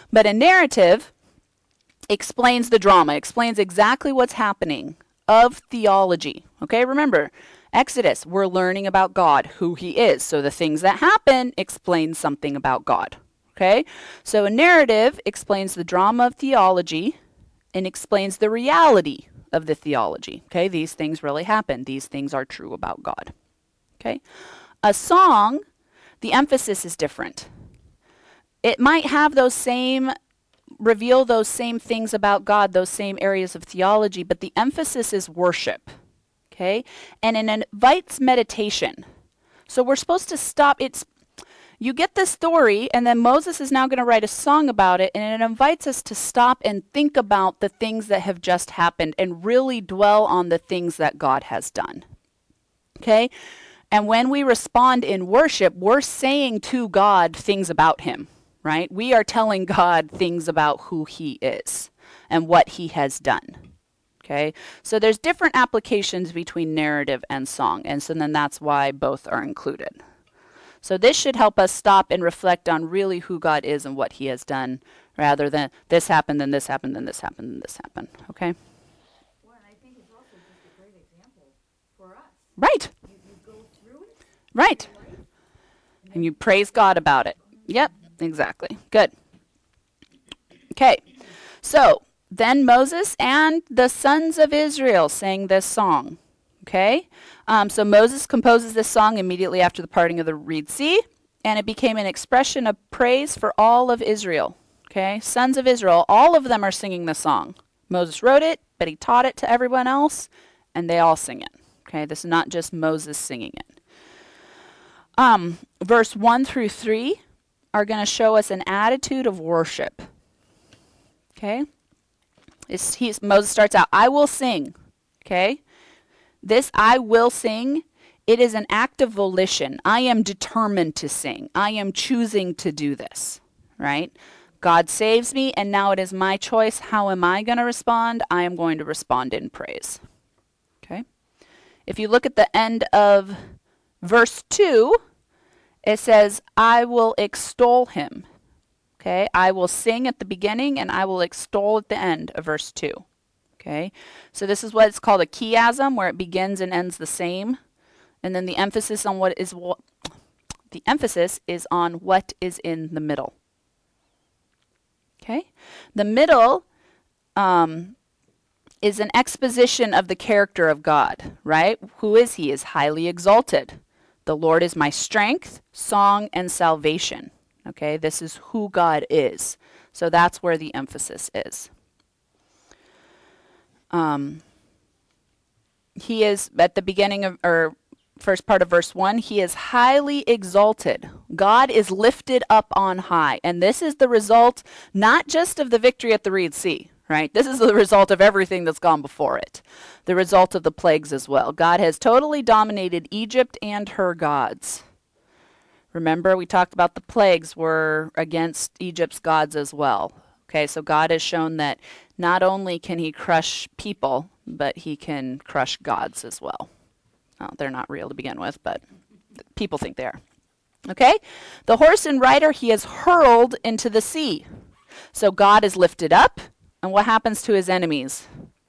But a narrative explains the drama, explains exactly what's happening of theology. Okay, remember, Exodus, we're learning about God, who he is. So the things that happen explain something about God. Okay, so a narrative explains the drama of theology and explains the reality of the theology. Okay, these things really happen. These things are true about God. Okay, a song, the emphasis is different. It might have those same, reveal those same things about God, those same areas of theology, but the emphasis is worship. Okay, and it invites meditation. So we're supposed to stop. It's You get this story, and then Moses is now going to write a song about it, and it invites us to stop and think about the things that have just happened and really dwell on the things that God has done. Okay? And when we respond in worship, we're saying to God things about him, right? We are telling God things about who he is and what he has done. Okay? So there's different applications between narrative and song, and so then that's why both are included. So this should help us stop and reflect on really who God is and what he has done, rather than this happened, then this happened, then this happened, then this happened. Okay? Well, and I think it's also just a great example for us. Right. You, you go through it, Right. right? And you praise God about it. Yep, exactly. Good. Okay. So then Moses and the sons of Israel sang this song. Okay? Um, so Moses composes this song immediately after the parting of the Red Sea, and it became an expression of praise for all of Israel. Okay? Sons of Israel, all of them are singing the song. Moses wrote it, but he taught it to everyone else, and they all sing it. Okay? This is not just Moses singing it. Um, verse one through three are going to show us an attitude of worship. Okay? It's, he's, Moses starts out, I will sing. Okay? This I will sing, it is an act of volition. I am determined to sing. I am choosing to do this, right? God saves me, and now it is my choice. How am I going to respond? I am going to respond in praise. Okay? If you look at the end of verse two, it says, I will extol him. Okay? I will sing at the beginning, and I will extol at the end of verse two. Okay, so this is what's called a chiasm, where it begins and ends the same, and then the emphasis on what is what the emphasis is on what is in the middle. Okay, the middle um, is an exposition of the character of God. Right? Who is he? Is highly exalted. The Lord is my strength, song, and salvation. Okay, this is who God is. So that's where the emphasis is. Um, he is, at the beginning of, or first part of verse one, he is highly exalted. God is lifted up on high. And this is the result not just of the victory at the Red Sea, right? This is the result of everything that's gone before it. The result of the plagues as well. God has totally dominated Egypt and her gods. Remember, we talked about the plagues were against Egypt's gods as well. Okay, so God has shown that not only can he crush people, but he can crush gods as well. Oh, they're not real to begin with, but people think they are. Okay, the horse and rider he has hurled into the sea. So God is lifted up, and what happens to his enemies?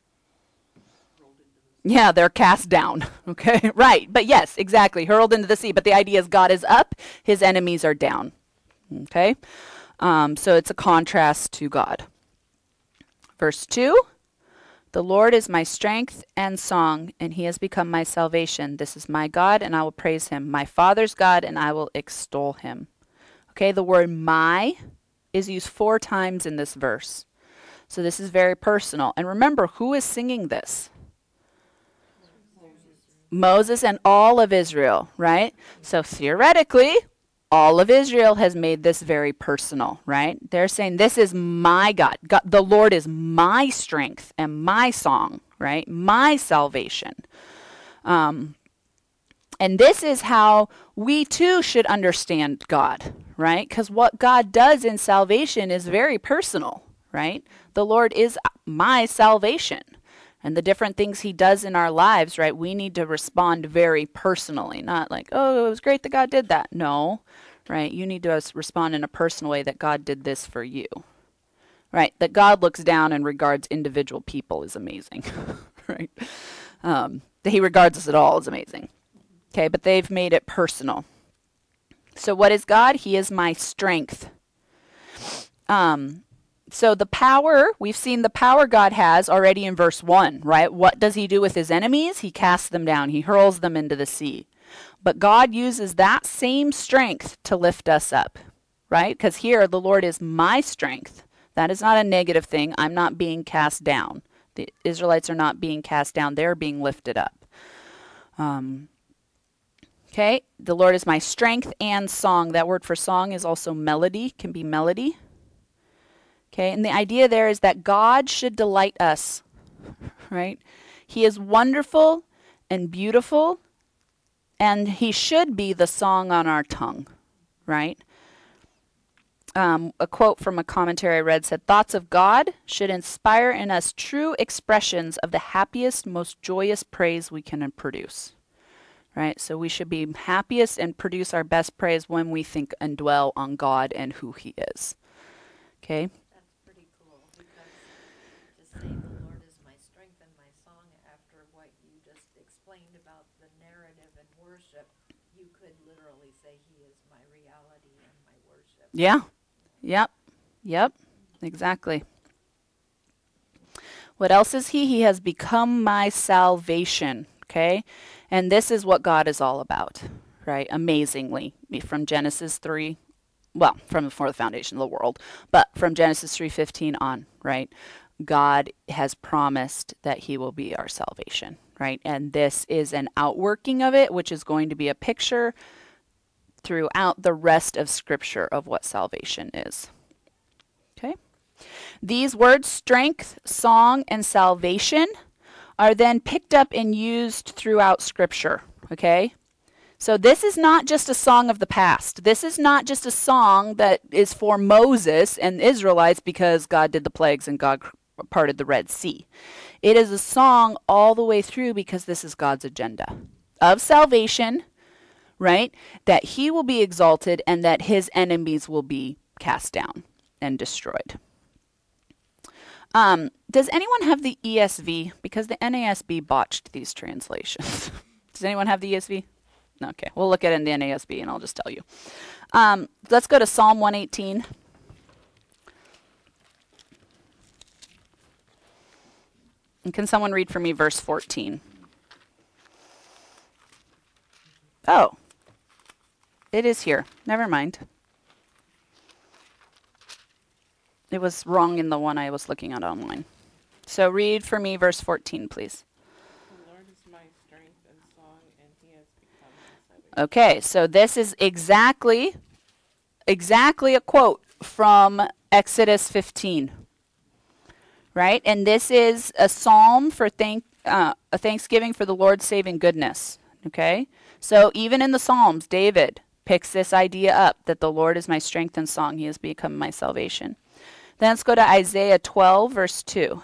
Yeah, they're cast down. Okay, right, but yes, exactly, hurled into the sea. But the idea is God is up, his enemies are down. Okay. Um, so it's a contrast to God. Verse two, the Lord is my strength and song, and he has become my salvation. This is my God, and I will praise him. My Father's God, and I will extol him. Okay, the word my is used four times in this verse. So this is very personal. And remember, who is singing this? Moses and all of Israel, right? So theoretically, all of Israel has made this very personal, right? They're saying, this is my God. God. The Lord is my strength and my song, right? My salvation. Um, and this is how we too should understand God, right? Because what God does in salvation is very personal, right? The Lord is my salvation. And the different things he does in our lives, right, we need to respond very personally, not like, oh, it was great that God did that. No, right, you need to respond in a personal way that God did this for you, right? That God looks down and regards individual people is amazing, right? Um, that he regards us at all is amazing. Okay, but they've made it personal. So what is God? He is my strength. Um, so the power, we've seen the power God has already in verse one, right? What does he do with his enemies? He casts them down. He hurls them into the sea. But God uses that same strength to lift us up, right? Because here the Lord is my strength. That is not a negative thing. I'm not being cast down. The Israelites are not being cast down. They're being lifted up. Um, okay, the Lord is my strength and song. That word for song is also melody, can be melody. Okay, and the idea there is that God should delight us, right? He is wonderful and beautiful, and he should be the song on our tongue, right? Um, a quote from a commentary I read said, "Thoughts of God should inspire in us true expressions of the happiest, most joyous praise we can produce." Right? So we should be happiest and produce our best praise when we think and dwell on God and who he is. Okay? That's pretty cool, because to say the Lord is my strength and my song after what you just explained about the narrative and worship, you could literally say he is my reality and my worship. Yeah. Yep. Yep. Exactly. What else is he? He has become my salvation. Okay? And this is what God is all about, right? Amazingly, from Genesis three, well, from before the foundation of the world, but from Genesis three fifteen on, right? God has promised that he will be our salvation, right? And this is an outworking of it, which is going to be a picture throughout the rest of Scripture of what salvation is. Okay? These words, strength, song, and salvation, are then picked up and used throughout Scripture, okay? So this is not just a song of the past. This is not just a song that is for Moses and the Israelites because God did the plagues and God parted the Red Sea. It is a song all the way through because this is God's agenda of salvation, right? That he will be exalted and that his enemies will be cast down and destroyed. Um, does anyone have the E S V? Because the N A S B botched these translations. Does anyone have the E S V? Okay, we'll look at it in the N A S B and I'll just tell you. Um, let's go to Psalm one eighteen. And can someone read for me verse fourteen? Oh, it is here. Never mind. It was wrong in the one I was looking at online. So read for me verse fourteen, please. The Lord is my strength and song, and he has become my salvation. Okay, so this is exactly, exactly a quote from Exodus fifteen, right? And this is a psalm for thank, uh, a thanksgiving for the Lord's saving goodness, okay? So even in the Psalms, David picks this idea up that the Lord is my strength and song. He has become my salvation. Then let's go to Isaiah twelve, verse two.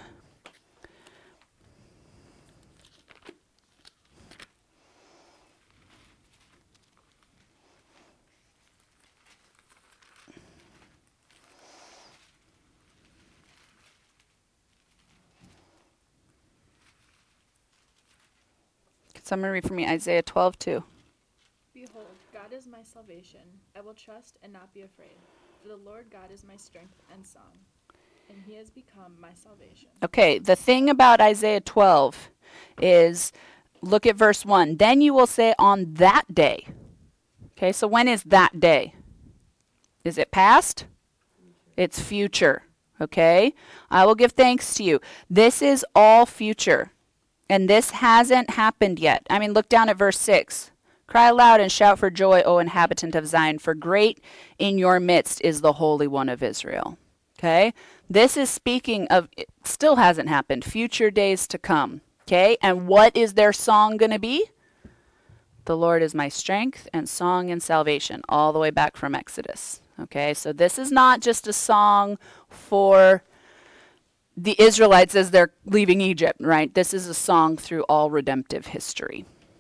Can someone read for me Isaiah twelve, two? Behold, God is my salvation. I will trust and not be afraid. For the Lord God is my strength and song, and he has become my salvation. Okay, the thing about Isaiah twelve is, look at verse one. Then you will say on that day. Okay, so when is that day? Is it past? It's future. Okay, I will give thanks to you. This is all future. And this hasn't happened yet. I mean, look down at verse six. Cry aloud and shout for joy, O inhabitant of Zion, for great in your midst is the Holy One of Israel. Okay? This is speaking of, it still hasn't happened, future days to come. Okay? And what is their song going to be? The Lord is my strength and song and salvation, all the way back from Exodus. Okay? So this is not just a song for the Israelites as they're leaving Egypt, right? This is a song through all redemptive history.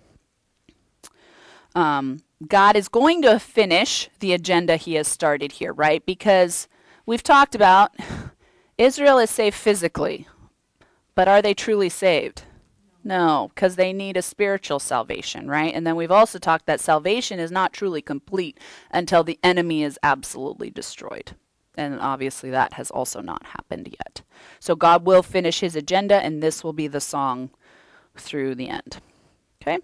Um, God is going to finish the agenda he has started here, right? Because we've talked about Israel is saved physically, but are they truly saved? No, because they need a spiritual salvation, right? And then we've also talked that salvation is not truly complete until the enemy is absolutely destroyed. And obviously that has also not happened yet. So God will finish his agenda, and this will be the song through the end. Okay?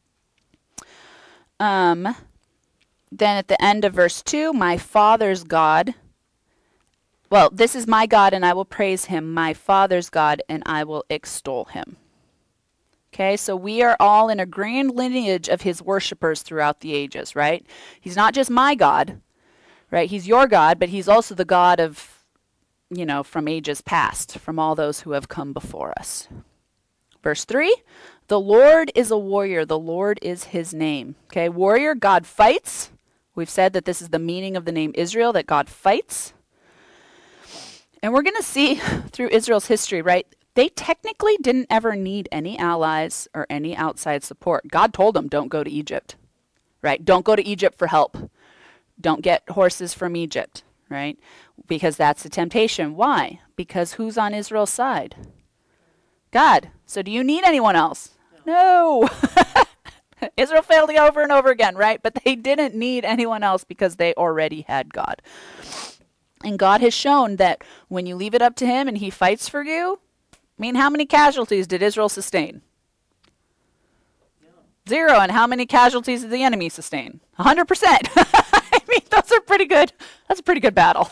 Um, then at the end of verse two, my father's God. Well, this is my God, and I will praise him, my father's God, and I will extol him. Okay, so we are all in a grand lineage of his worshipers throughout the ages, right? He's not just my God, right? He's your God, but he's also the God of, you know, from ages past, from all those who have come before us. Verse three, the Lord is a warrior. The Lord is his name. Okay, warrior, God fights. We've said that this is the meaning of the name Israel, that God fights. And we're going to see through Israel's history, right? They technically didn't ever need any allies or any outside support. God told them, don't go to Egypt, right? Don't go to Egypt for help. Don't get horses from Egypt, right? Because that's the temptation. Why? Because who's on Israel's side? God. So do you need anyone else? No. no. Israel failed over and over again, right? But they didn't need anyone else because they already had God. And God has shown that when you leave it up to him and he fights for you, I mean, how many casualties did Israel sustain? No. Zero. And how many casualties did the enemy sustain? A hundred percent. I mean, those are pretty good. That's a pretty good battle.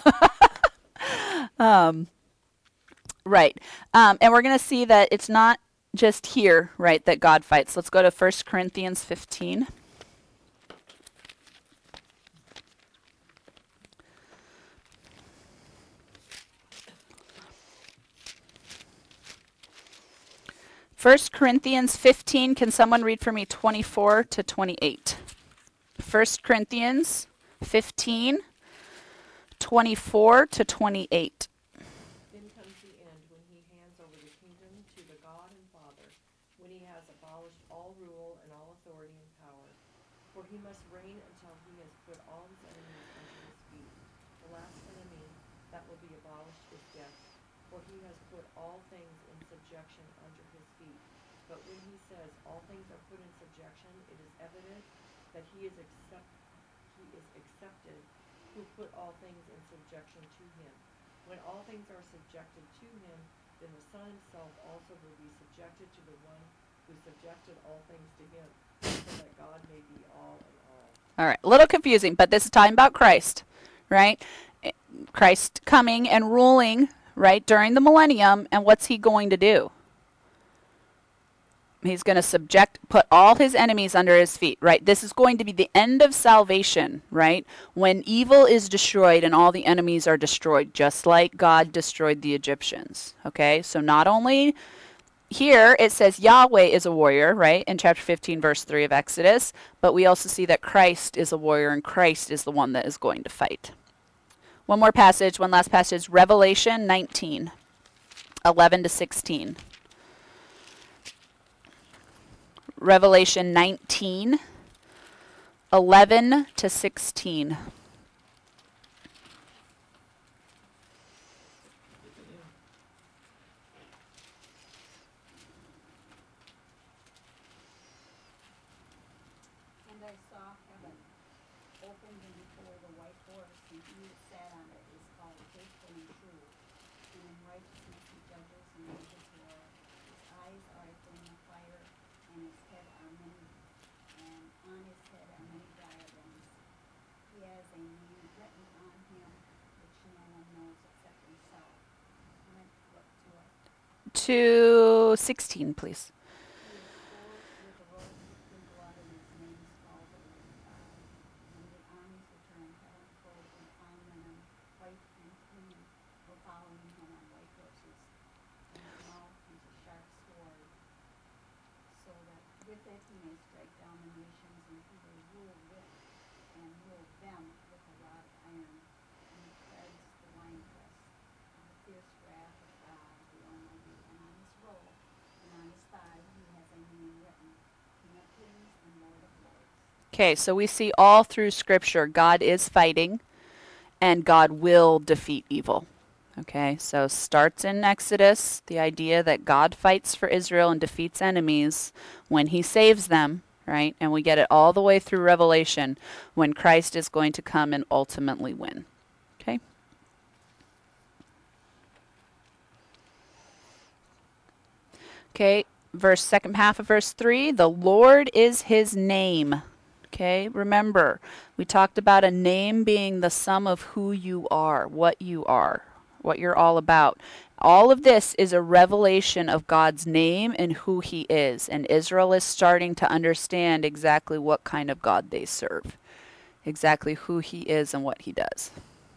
um, right. Um, and we're going to see that it's not just here, right, that God fights. Let's go to First Corinthians fifteen. First Corinthians fifteen, can someone read for me twenty-four to twenty-eight? First Corinthians fifteen, twenty-four to twenty-eight. Then comes the end, when he hands over the kingdom to the God and Father, when he has abolished all rule and all authority and power. For he must reign until he has put all his enemies under his feet. The last enemy that will be abolished is death, for he has put all things in subjection under his feet. But when he says all things are put in subjection, it is evident that he is accept, he is accepted who put all things in subjection to him. When all things are subjected to him, then the Son himself also will be subjected to the one who subjected all things to him, so that God may be all in all. All right, a little confusing, but this is talking about Christ, right? Christ coming and ruling, right, during the millennium, and what's he going to do? He's going to subject, put all his enemies under his feet, right? This is going to be the end of salvation, right? When evil is destroyed and all the enemies are destroyed, just like God destroyed the Egyptians, okay? So not only here it says Yahweh is a warrior, right? In chapter fifteen, verse three of Exodus, but we also see that Christ is a warrior and Christ is the one that is going to fight. One more passage, one last passage, Revelation nineteen, eleven to sixteen. Revelation nineteen, eleven to sixteen. And I saw heaven opened, and before the white horse, and he that sat on it is called Faithful and True, and in righteousness he judges and maketh war. His eyes are a flame of fire, and his head are many, and on his head are many diadems. He has a name written on him which no one knows except himself. And I look to it. To sixteen, please. He is clothed with a robe dipped in blood, and his name is called the Word of God. And the armies which are in heaven, clothed in fine linen, white and clean, were following him on white horses. And his mouth is a sharp sword, so that with it he may strike down the nations, and he will rule with and rule them with a rod of iron. And he treads the winepress of the fierce wrath of God the Almighty. And on his robe and on his thigh he has a name written, King of Kings and Lord of Lords. Okay, so we see all through Scripture God is fighting and God will defeat evil. Okay, so starts in Exodus, the idea that God fights for Israel and defeats enemies when he saves them, right? And we get it all the way through Revelation when Christ is going to come and ultimately win. Okay? Okay, verse second half of verse three, the Lord is his name. Okay, remember, we talked about a name being the sum of who you are, what you are, what you're all about. All of this is a revelation of God's name and who he is. And Israel is starting to understand exactly what kind of God they serve, exactly who he is and what he does.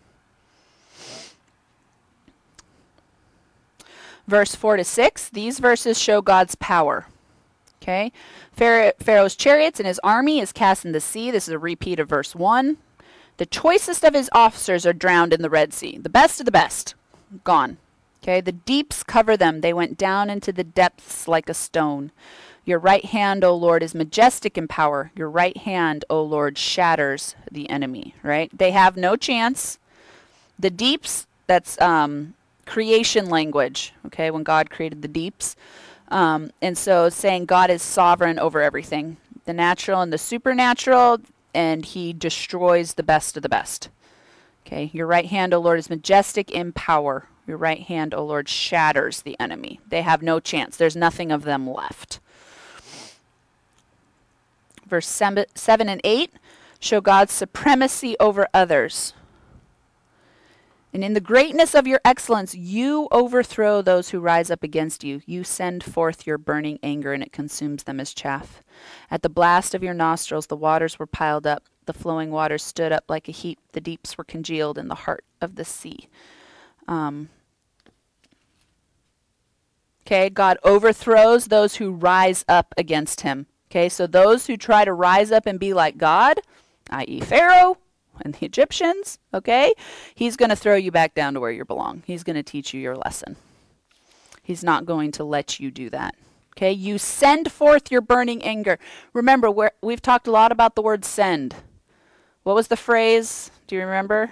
Verse four to six, these verses show God's power. Okay, Pharaoh's chariots and his army is cast in the sea. This is a repeat of verse one. The choicest of his officers are drowned in the Red Sea. The best of the best, gone. Okay, the deeps cover them. They went down into the depths like a stone. Your right hand, O Lord, is majestic in power. Your right hand, O Lord, shatters the enemy. Right? They have no chance. The deeps, that's um, creation language. Okay, when God created the deeps. Um, and so saying God is sovereign over everything, the natural and the supernatural, and he destroys the best of the best. Okay, your right hand, O Lord, is majestic in power. Your right hand, O Lord, shatters the enemy. They have no chance. There's nothing of them left. Verse seven and eight show God's supremacy over others. And in the greatness of your excellence, you overthrow those who rise up against you. You send forth your burning anger, and it consumes them as chaff. At the blast of your nostrils, the waters were piled up. The flowing waters stood up like a heap. The deeps were congealed in the heart of the sea. Um, okay, God overthrows those who rise up against him. Okay, so those who try to rise up and be like God, that is. Pharaoh, and the Egyptians, okay, he's going to throw you back down to where you belong. He's going to teach you your lesson. He's not going to let you do that. Okay, you send forth your burning anger. Remember, we're, we've talked a lot about the word send. What was the phrase? Do you remember?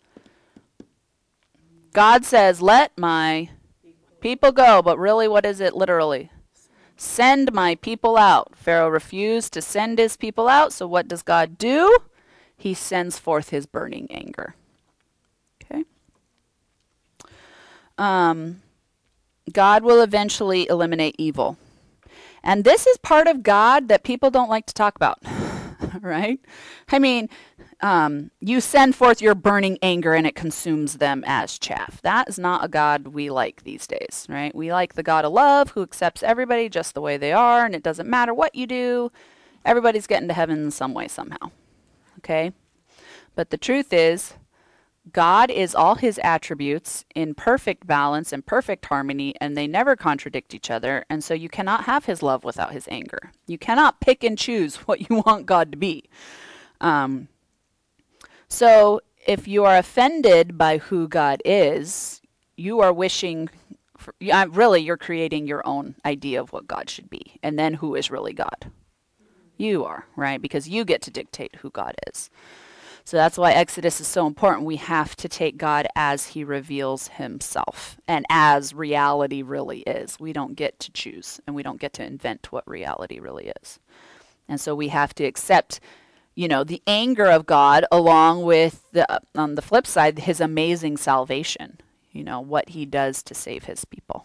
God says, let my people go. But really, what is it literally? Send my people out. Pharaoh refused to send his people out. So what does God do? He sends forth his burning anger. Okay. Um, God will eventually eliminate evil. And this is part of God that people don't like to talk about, right? I mean, um, you send forth your burning anger and it consumes them as chaff. That is not a God we like these days, right? We like the God of love who accepts everybody just the way they are, and it doesn't matter what you do. Everybody's getting to heaven in some way somehow. Okay? But the truth is, God is all his attributes in perfect balance and perfect harmony, and they never contradict each other, and so you cannot have his love without his anger. You cannot pick and choose what you want God to be. Um, so if you are offended by who God is, you are wishing, for, uh, really you're creating your own idea of what God should be, and then who is really God. You are, right? Because you get to dictate who God is. So that's why Exodus is so important. We have to take God as he reveals himself and as reality really is. We don't get to choose, and we don't get to invent what reality really is. And so we have to accept, you know, the anger of God along with, the, on the flip side, his amazing salvation, you know, what he does to save his people.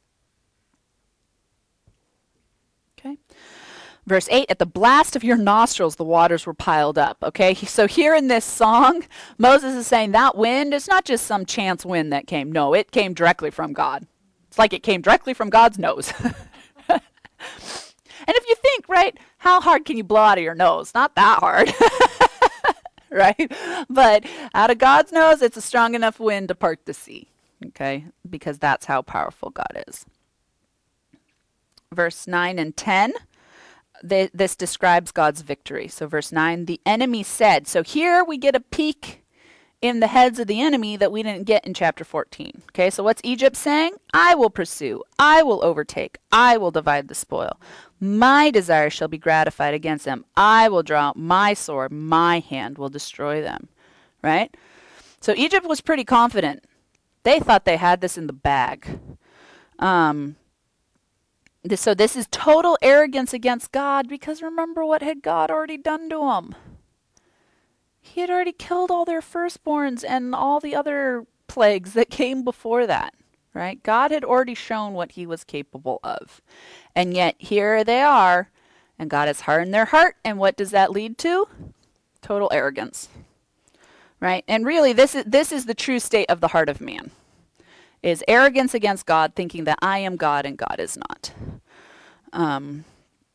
Okay. Verse eight, at the blast of your nostrils, the waters were piled up. Okay, so here in this song, Moses is saying that wind, it's not just some chance wind that came. No, it came directly from God. It's like it came directly from God's nose. And if you think, right, how hard can you blow out of your nose? Not that hard. Right? But out of God's nose, it's a strong enough wind to part the sea. Okay, because that's how powerful God is. Verse nine and ten. They, this describes God's victory. So verse nine, the enemy said. So here we get a peek in the heads of the enemy that we didn't get in chapter fourteen. Okay, so what's Egypt saying? I will pursue. I will overtake. I will divide the spoil. My desire shall be gratified against them. I will draw out my sword. My hand will destroy them. Right? So Egypt was pretty confident. They thought they had this in the bag. Um, this, so this is total arrogance against God, because remember what had God already done to them? He had already killed all their firstborns and all the other plagues that came before that, right? God had already shown what he was capable of. And yet here they are, and God has hardened their heart, and what does that lead to? Total arrogance, right? And really, this is, this is the true state of the heart of man, is arrogance against God, thinking that I am God and God is not. Um,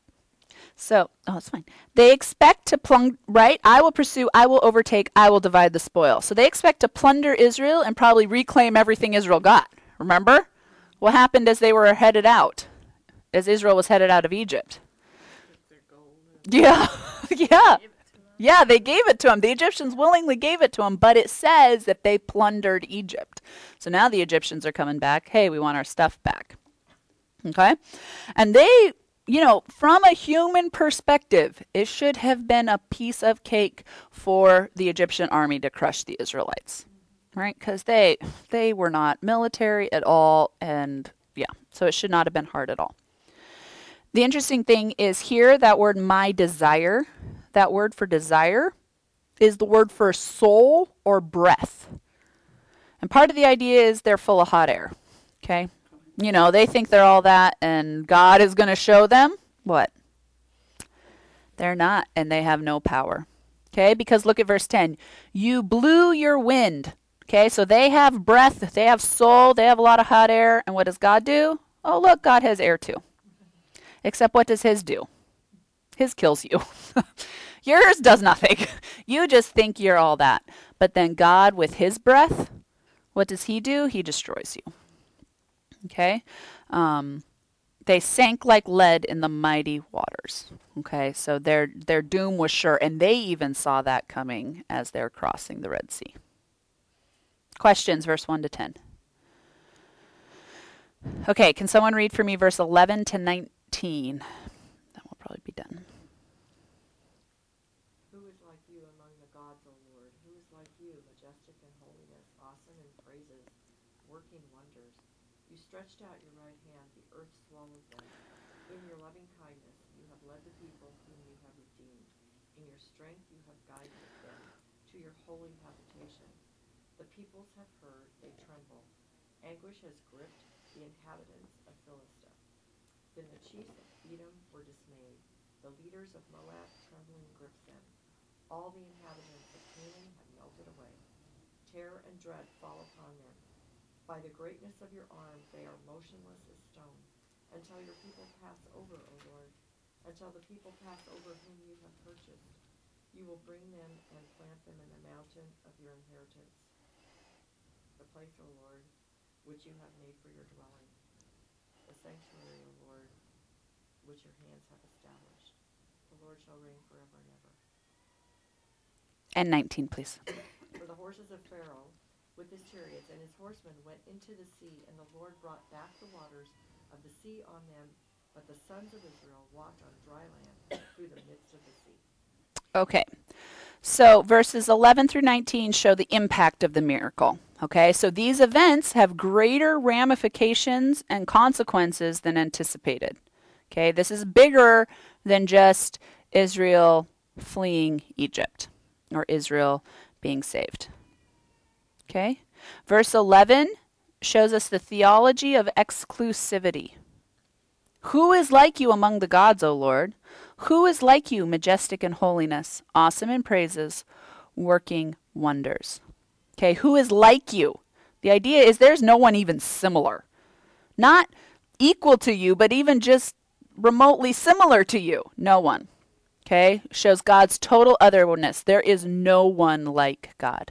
so, oh, it's fine. They expect to plunder, right? I will pursue, I will overtake, I will divide the spoil. So they expect to plunder Israel and probably reclaim everything Israel got. Remember? What happened as they were headed out? As Israel was headed out of Egypt? Their gold and Yeah, yeah. Gave it to them. Yeah, they gave it to them. The Egyptians willingly gave it to them, but it says that they plundered Egypt. So now the Egyptians are coming back. Hey, we want our stuff back. Okay? And they, you know, from a human perspective, it should have been a piece of cake for the Egyptian army to crush the Israelites, right? Because they, they were not military at all, and yeah, so it should not have been hard at all. The interesting thing is here, that word my desire, that word for desire is the word for soul or breath. And part of the idea is they're full of hot air, okay? You know, they think they're all that, and God is going to show them what? They're not, and they have no power, okay? Because look at verse ten. You blew your wind, okay? So they have breath, they have soul, they have a lot of hot air, and what does God do? Oh, look, God has air too. Except what does his do? His kills you. Yours does nothing. You just think you're all that. But then God, with his breath, what does he do? He destroys you. Okay? Um, they sank like lead in the mighty waters. Okay? So their their doom was sure. And they even saw that coming as they're crossing the Red Sea. Questions, verse one to ten. Okay, can someone read for me verse eleven to nineteen? Then we'll probably be done. Who is like you among the gods, O Lord? Who is like you, majestic in holiness, awesome in praises, working wonders? You stretched out your right hand, the earth swallowed them. In your loving kindness you have led the people whom you have redeemed. In your strength you have guided them to your holy habitation. The peoples have heard, they tremble. Anguish has gripped the inhabitants of Philistia. Then the chiefs of Edom were dismayed. The leaders of Moab trembling gripped them. All the inhabitants of Canaan have melted away. Terror and dread fall upon them. By the greatness of your arm they are motionless as stone, until your people pass over, O Lord, until the people pass over whom you have purchased. You will bring them and plant them in the mountain of your inheritance, the place, O Lord, which you have made for your dwelling, the sanctuary, O Lord, which your hands have established. The Lord shall reign forever and ever. And nineteen, please. For the horses of Pharaoh with his chariots and his horsemen went into the sea, and the Lord brought back the waters of the sea on them, but the sons of Israel walked on dry land through the midst of the sea. Okay. So verses eleven through nineteen show the impact of the miracle. Okay, so these events have greater ramifications and consequences than anticipated. Okay, this is bigger than just Israel fleeing Egypt or Israel being saved. Okay, verse eleven shows us the theology of exclusivity. Who is like you among the gods, O Lord? Who is like you, majestic in holiness, awesome in praises, working wonders? Okay, who is like you? The idea is there's no one even similar. Not equal to you, but even just remotely similar to you. No one. Okay, shows God's total otherness. There is no one like God.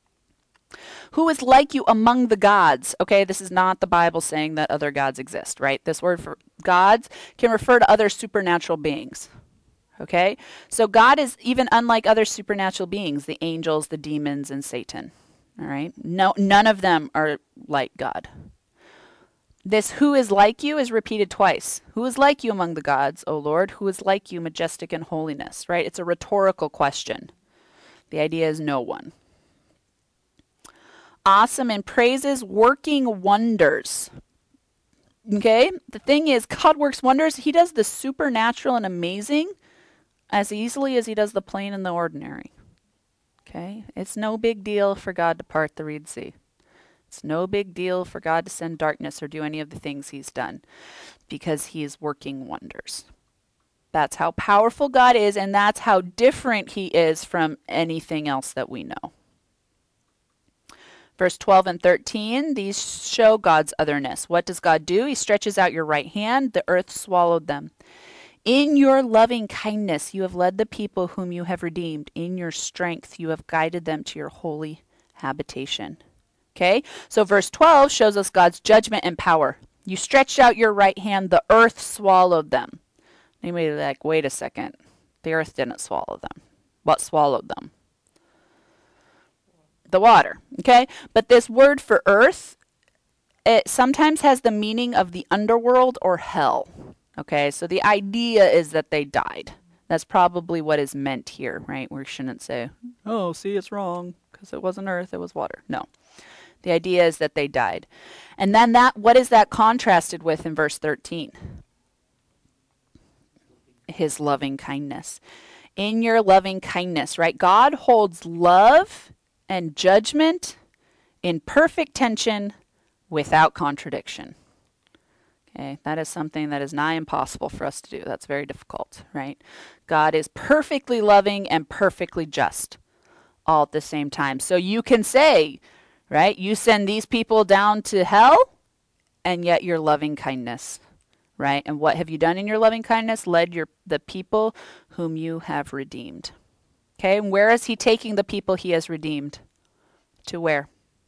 Who is like you among the gods? Okay, this is not the Bible saying that other gods exist, right? This word for gods can refer to other supernatural beings. Okay, so God is even unlike other supernatural beings, the angels, the demons, and Satan. All right, no, none of them are like God. This who is like you is repeated twice. Who is like you among the gods, O Lord? Who is like you, majestic in holiness, right? It's a rhetorical question. The idea is no one. awesome in praises, working wonders. Okay? The thing is, God works wonders. He does the supernatural and amazing as easily as he does the plain and the ordinary. Okay? It's no big deal for God to part the Red Sea. It's no big deal for God to send darkness or do any of the things he's done because he is working wonders. That's how powerful God is, and that's how different he is from anything else that we know. Verse twelve and thirteen, these show God's otherness. What does God do? He stretches out your right hand, the earth swallowed them. In your loving kindness you have led the people whom you have redeemed. In your strength you have guided them to your holy habitation. Okay, so verse twelve shows us God's judgment and power. You stretched out your right hand, the earth swallowed them. Anybody like, wait a second, the earth didn't swallow them. What swallowed them? The water, okay? But this word for earth, it sometimes has the meaning of the underworld or hell, okay? So the idea is that they died. That's probably what is meant here, right? We shouldn't say, oh, see, it's wrong, because it wasn't earth, it was water. No. The idea is that they died. And then that, what is that contrasted with in verse thirteen? His loving kindness. In your loving kindness, right? God holds love and judgment in perfect tension without contradiction. Okay, that is something that is nigh impossible for us to do. That's very difficult, right? God is perfectly loving and perfectly just all at the same time. So you can say, right, you send these people down to hell, and yet your loving kindness, right? And what have you done in your loving kindness? Led your the people whom you have redeemed. Okay, and where is he taking the people he has redeemed? To where?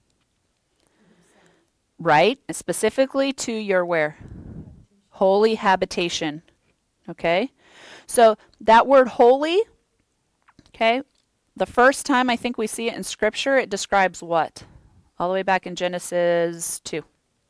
Right? Specifically to your where? Holy habitation. Okay? So that word holy, okay, the first time I think we see it in Scripture, it describes what? All the way back in Genesis two.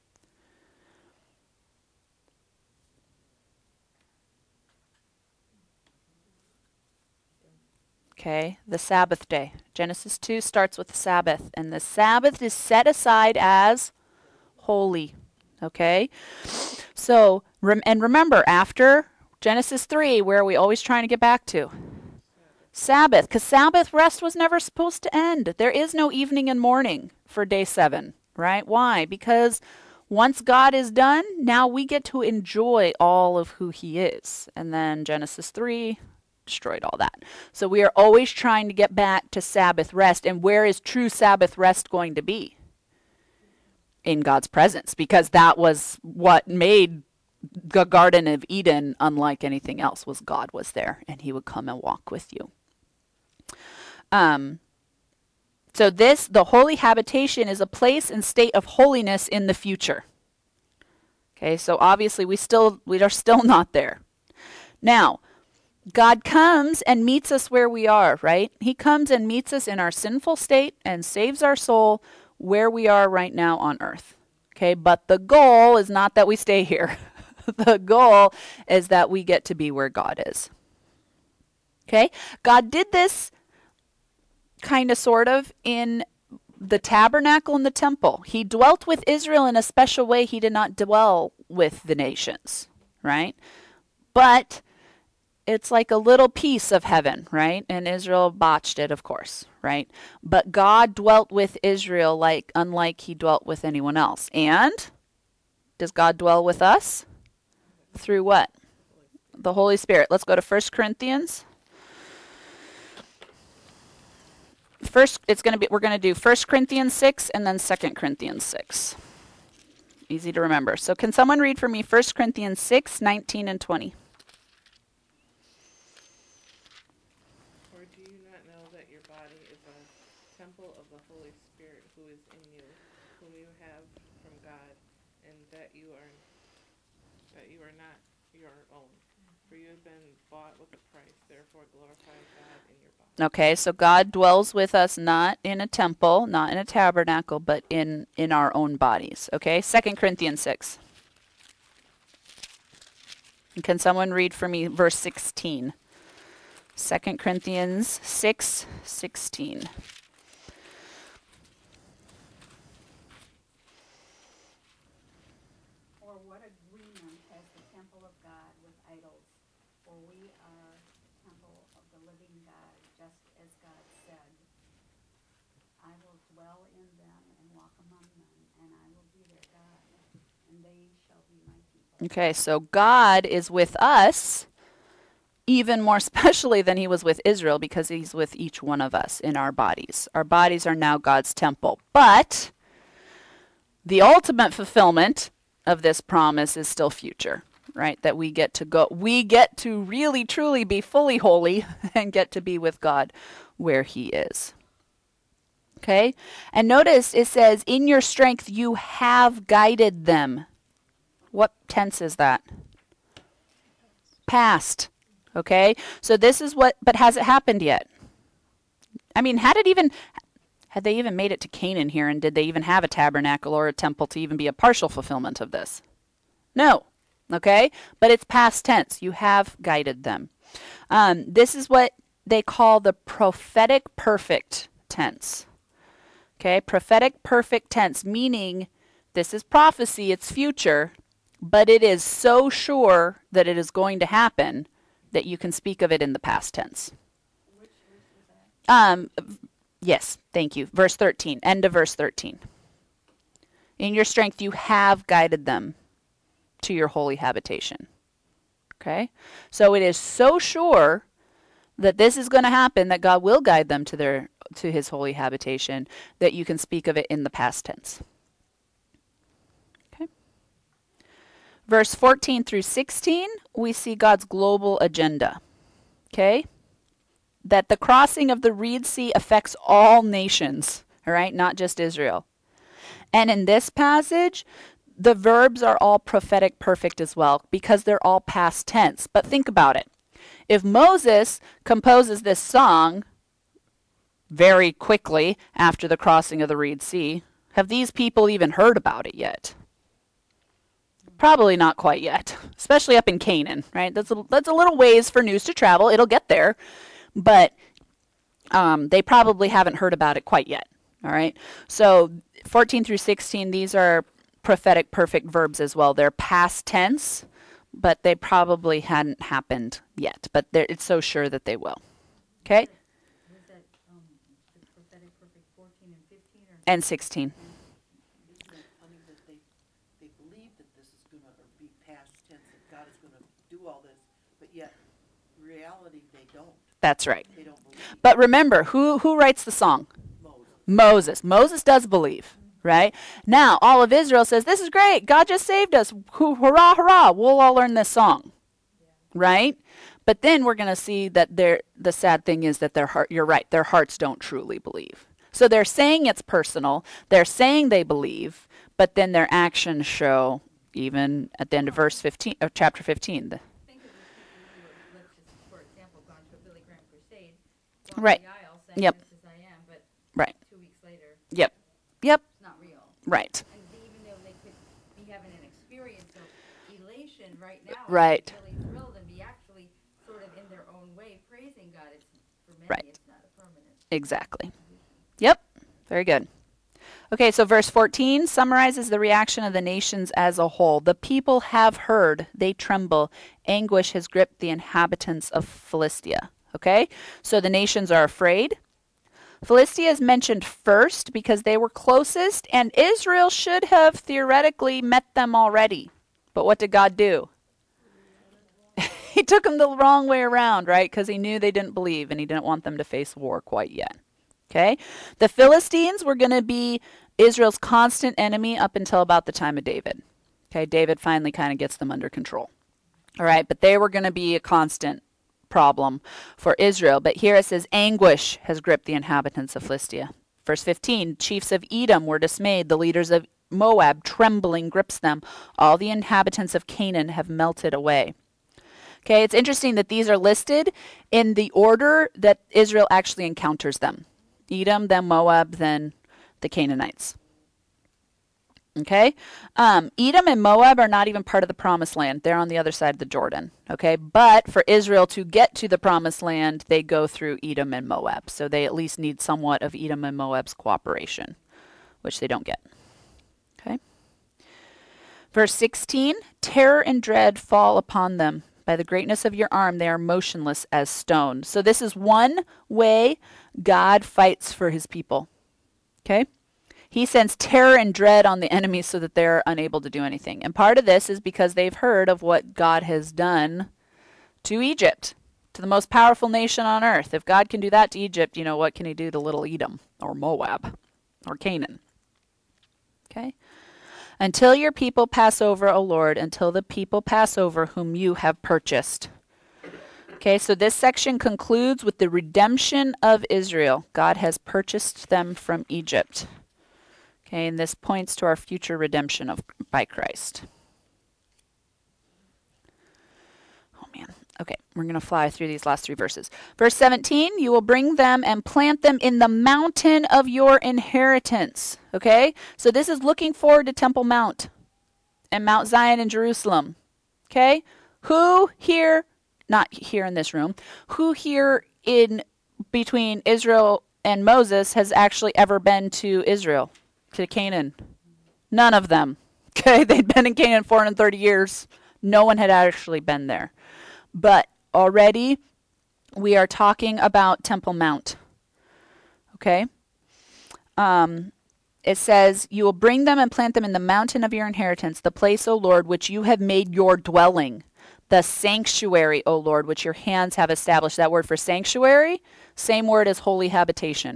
Okay, the Sabbath day. Genesis two starts with the Sabbath, and the Sabbath is set aside as holy. Okay? So, rem- and remember, after Genesis three, where are we always trying to get back to? Sabbath, because Sabbath rest was never supposed to end. There is no evening and morning for day seven, right? Why? Because once God is done, now we get to enjoy all of who he is. And then Genesis three destroyed all that. So we are always trying to get back to Sabbath rest. And where is true Sabbath rest going to be? In God's presence, because that was what made the Garden of Eden unlike anything else, was God was there and he would come and walk with you. Um, so this, the holy habitation, is a place and state of holiness in the future. Okay, so obviously we still we are still not there. Now, God comes and meets us where we are, right? He comes and meets us in our sinful state and saves our soul where we are right now on earth. Okay, but the goal is not that we stay here. The goal is that we get to be where God is. Okay, God did this kind of sort of in the tabernacle and the temple. He dwelt with Israel in a special way. He did not dwell with the nations, right? But it's like a little piece of heaven, right? And Israel botched it, of course, right? But God dwelt with Israel like unlike he dwelt with anyone else. And does God dwell with us? Through what? The Holy Spirit. Let's go to First Corinthians. First, it's going to be we're going to do First Corinthians six and then Second Corinthians six. Easy to remember. So can someone read for me First Corinthians six, nineteen and twenty? Or do you not know that your body is a temple of the Holy Spirit who is in you, whom you have from God, and that you are that you are not your own? For you have been bought with a price, therefore glorify God in your body. Okay, so God dwells with us not in a temple, not in a tabernacle, but in, in our own bodies. Okay, Second Corinthians six. And can someone read for me verse sixteen? Second Corinthians six, sixteen. walk among them, and I will be their God, and they shall be my people. Okay, so God is with us even more specially than he was with Israel because he's with each one of us in our bodies. Our bodies are now God's temple. But the ultimate fulfillment of this promise is still future, right? That we get to go, we get to really truly be fully holy and get to be with God where he is. Okay? And notice it says, in your strength you have guided them. What tense is that? Past. Okay? So this is what, but has it happened yet? I mean, had it even, had they even made it to Canaan here, and did they even have a tabernacle or a temple to even be a partial fulfillment of this? No. Okay? But it's past tense. You have guided them. Um, this is what they call the prophetic perfect tense. Okay? Prophetic perfect tense, meaning this is prophecy, it's future, but it is so sure that it is going to happen that you can speak of it in the past tense. Which verse is that? Um, yes, thank you. Verse thirteen, end of verse thirteen. In your strength you have guided them to your holy habitation. Okay? So it is so sure that this is going to happen, that God will guide them to their to his holy habitation, that you can speak of it in the past tense. Okay? Verse fourteen through sixteen, we see God's global agenda. Okay? That the crossing of the Reed Sea affects all nations, all right, not just Israel. And in this passage, the verbs are all prophetic perfect as well, because they're all past tense. But think about it. If Moses composes this song very quickly after the crossing of the Reed Sea, have these people even heard about it yet? Probably not quite yet, especially up in Canaan, right? That's a, that's a little ways for news to travel. It'll get there, but um, they probably haven't heard about it quite yet, all right? So fourteen through sixteen, these are prophetic perfect verbs as well. They're past tense, but they probably hadn't happened yet, but it's so sure that they will. Okay? Was that um, the prophetic perfect fourteen and fifteen? Or And sixteen. Isn't it funny that they, they believe that this is gonna be past tense, that God is gonna do all this, but yet, reality, they don't. That's right. They don't believe. But remember, who who writes the song? Moses. Moses. Moses does believe, right? Now, all of Israel says, this is great. God just saved us. Hoo- Hurrah, hurrah. We'll all learn this song, right? But then we're going to see that their the sad thing is that their heart, you're right, their hearts don't truly believe. So they're saying it's personal. They're saying they believe, but then their actions show, even at the end of verse fifteen, of chapter fifteen. The, think of the people who have, let's just, for example, gone to a Billy Graham crusade, walked Right. the aisle saying, Yep. this is I am, but right. two weeks later, Yep. Yep. it's not real. Right. And even though they could be having an experience of elation right now, and Right. be really thrilled and be actually sort of in their own way praising God, it's, for many, Right. it's not a permanent. Exactly. Yep. Very good. Okay, so verse fourteen summarizes the reaction of the nations as a whole. The people have heard, they tremble. Anguish has gripped the inhabitants of Philistia. Okay, so the nations are afraid. Philistia is mentioned first because they were closest, and Israel should have theoretically met them already. But what did God do? He took them the wrong way around, right? Because he knew they didn't believe, and he didn't want them to face war quite yet. Okay, the Philistines were going to be Israel's constant enemy up until about the time of David. Okay, David finally kind of gets them under control. All right, but they were going to be a constant problem for Israel. But here it says, anguish has gripped the inhabitants of Philistia. Verse fifteen, chiefs of Edom were dismayed. The leaders of Moab, trembling, grips them. All the inhabitants of Canaan have melted away. Okay, it's interesting that these are listed in the order that Israel actually encounters them. Edom, then Moab, then the Canaanites. Okay? Um, Edom and Moab are not even part of the promised land. They're on the other side of the Jordan. Okay? But for Israel to get to the promised land, they go through Edom and Moab. So they at least need somewhat of Edom and Moab's cooperation, which they don't get. Okay? Verse sixteen, terror and dread fall upon them. By the greatness of your arm, they are motionless as stone. So this is one way God fights for his people. Okay? He sends terror and dread on the enemies so that they're unable to do anything. And part of this is because they've heard of what God has done to Egypt, to the most powerful nation on earth. If God can do that to Egypt, you know, what can he do to little Edom or Moab or Canaan? Okay? Until your people pass over, O Lord, until the people pass over whom you have purchased. Okay, so this section concludes with the redemption of Israel. God has purchased them from Egypt. Okay, and this points to our future redemption of by Christ. Oh man. Okay, we're going to fly through these last three verses. Verse seventeen, you will bring them and plant them in the mountain of your inheritance. Okay, so this is looking forward to Temple Mount and Mount Zion in Jerusalem. Okay, who here, not here in this room, who here in between Israel and Moses has actually ever been to Israel, to Canaan? None of them. Okay, they'd been in Canaan four hundred thirty years. No one had actually been there. But already we are talking about Temple Mount. Okay? Um, it says, you will bring them and plant them in the mountain of your inheritance, the place, O Lord, which you have made your dwelling, the sanctuary, O Lord, which your hands have established. That word for sanctuary, same word as holy habitation.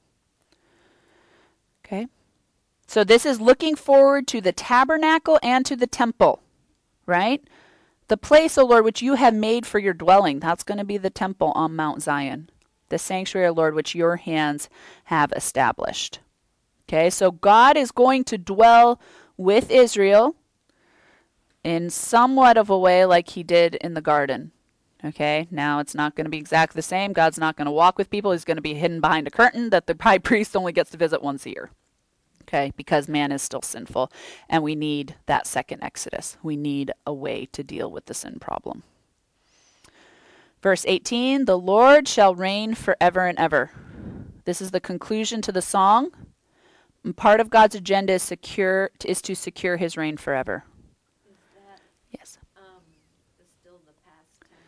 Okay? So this is looking forward to the tabernacle and to the temple, right? The place, O Lord, which you have made for your dwelling, that's going to be the temple on Mount Zion. The sanctuary, O Lord, which your hands have established. Okay, so God is going to dwell with Israel in somewhat of a way like he did in the garden. Okay, now it's not going to be exactly the same. God's not going to walk with people. He's going to be hidden behind a curtain that the high priest only gets to visit once a year. Okay, because man is still sinful, and we need that second Exodus. We need a way to deal with the sin problem. Verse eighteen, the Lord shall reign forever and ever. This is the conclusion to the song. And part of God's agenda is secure is to secure his reign forever. Is that, Yes. um, is still the past tense?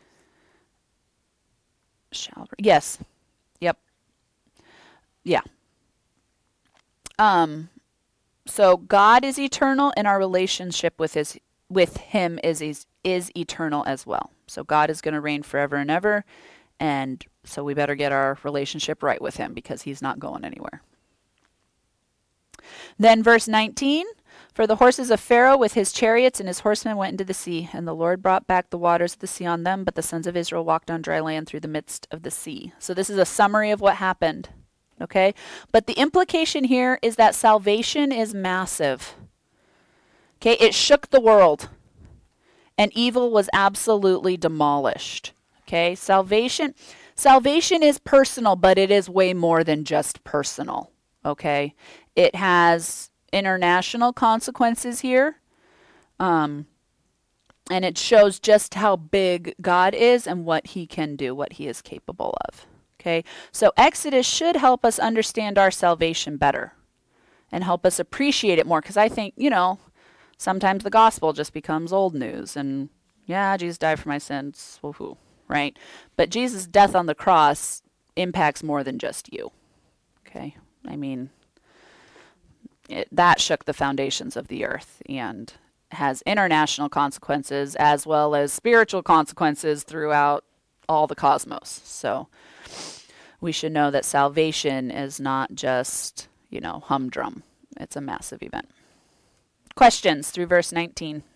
Shall yes. Yep. Yeah. Um so God is eternal, and our relationship with his with him is is, is eternal as well. So God is going to reign forever and ever, and so we better get our relationship right with him because he's not going anywhere. Then verse nineteen, for the horses of Pharaoh with his chariots and his horsemen went into the sea, and the Lord brought back the waters of the sea on them, but the sons of Israel walked on dry land through the midst of the sea. So this is a summary of what happened. Okay? But the implication here is that salvation is massive. Okay? It shook the world, and evil was absolutely demolished. Okay? Salvation, salvation is personal, but it is way more than just personal. Okay? It has international consequences here. Um, and it shows just how big God is and what he can do, what he is capable of. Okay, so Exodus should help us understand our salvation better and help us appreciate it more, because I think, you know, sometimes the gospel just becomes old news and, yeah, Jesus died for my sins, woohoo, right? But Jesus' death on the cross impacts more than just you. Okay, I mean, it, that shook the foundations of the earth and has international consequences as well as spiritual consequences throughout all the cosmos. So we should know that salvation is not just, you know, humdrum. It's a massive event. Questions through verse nineteen?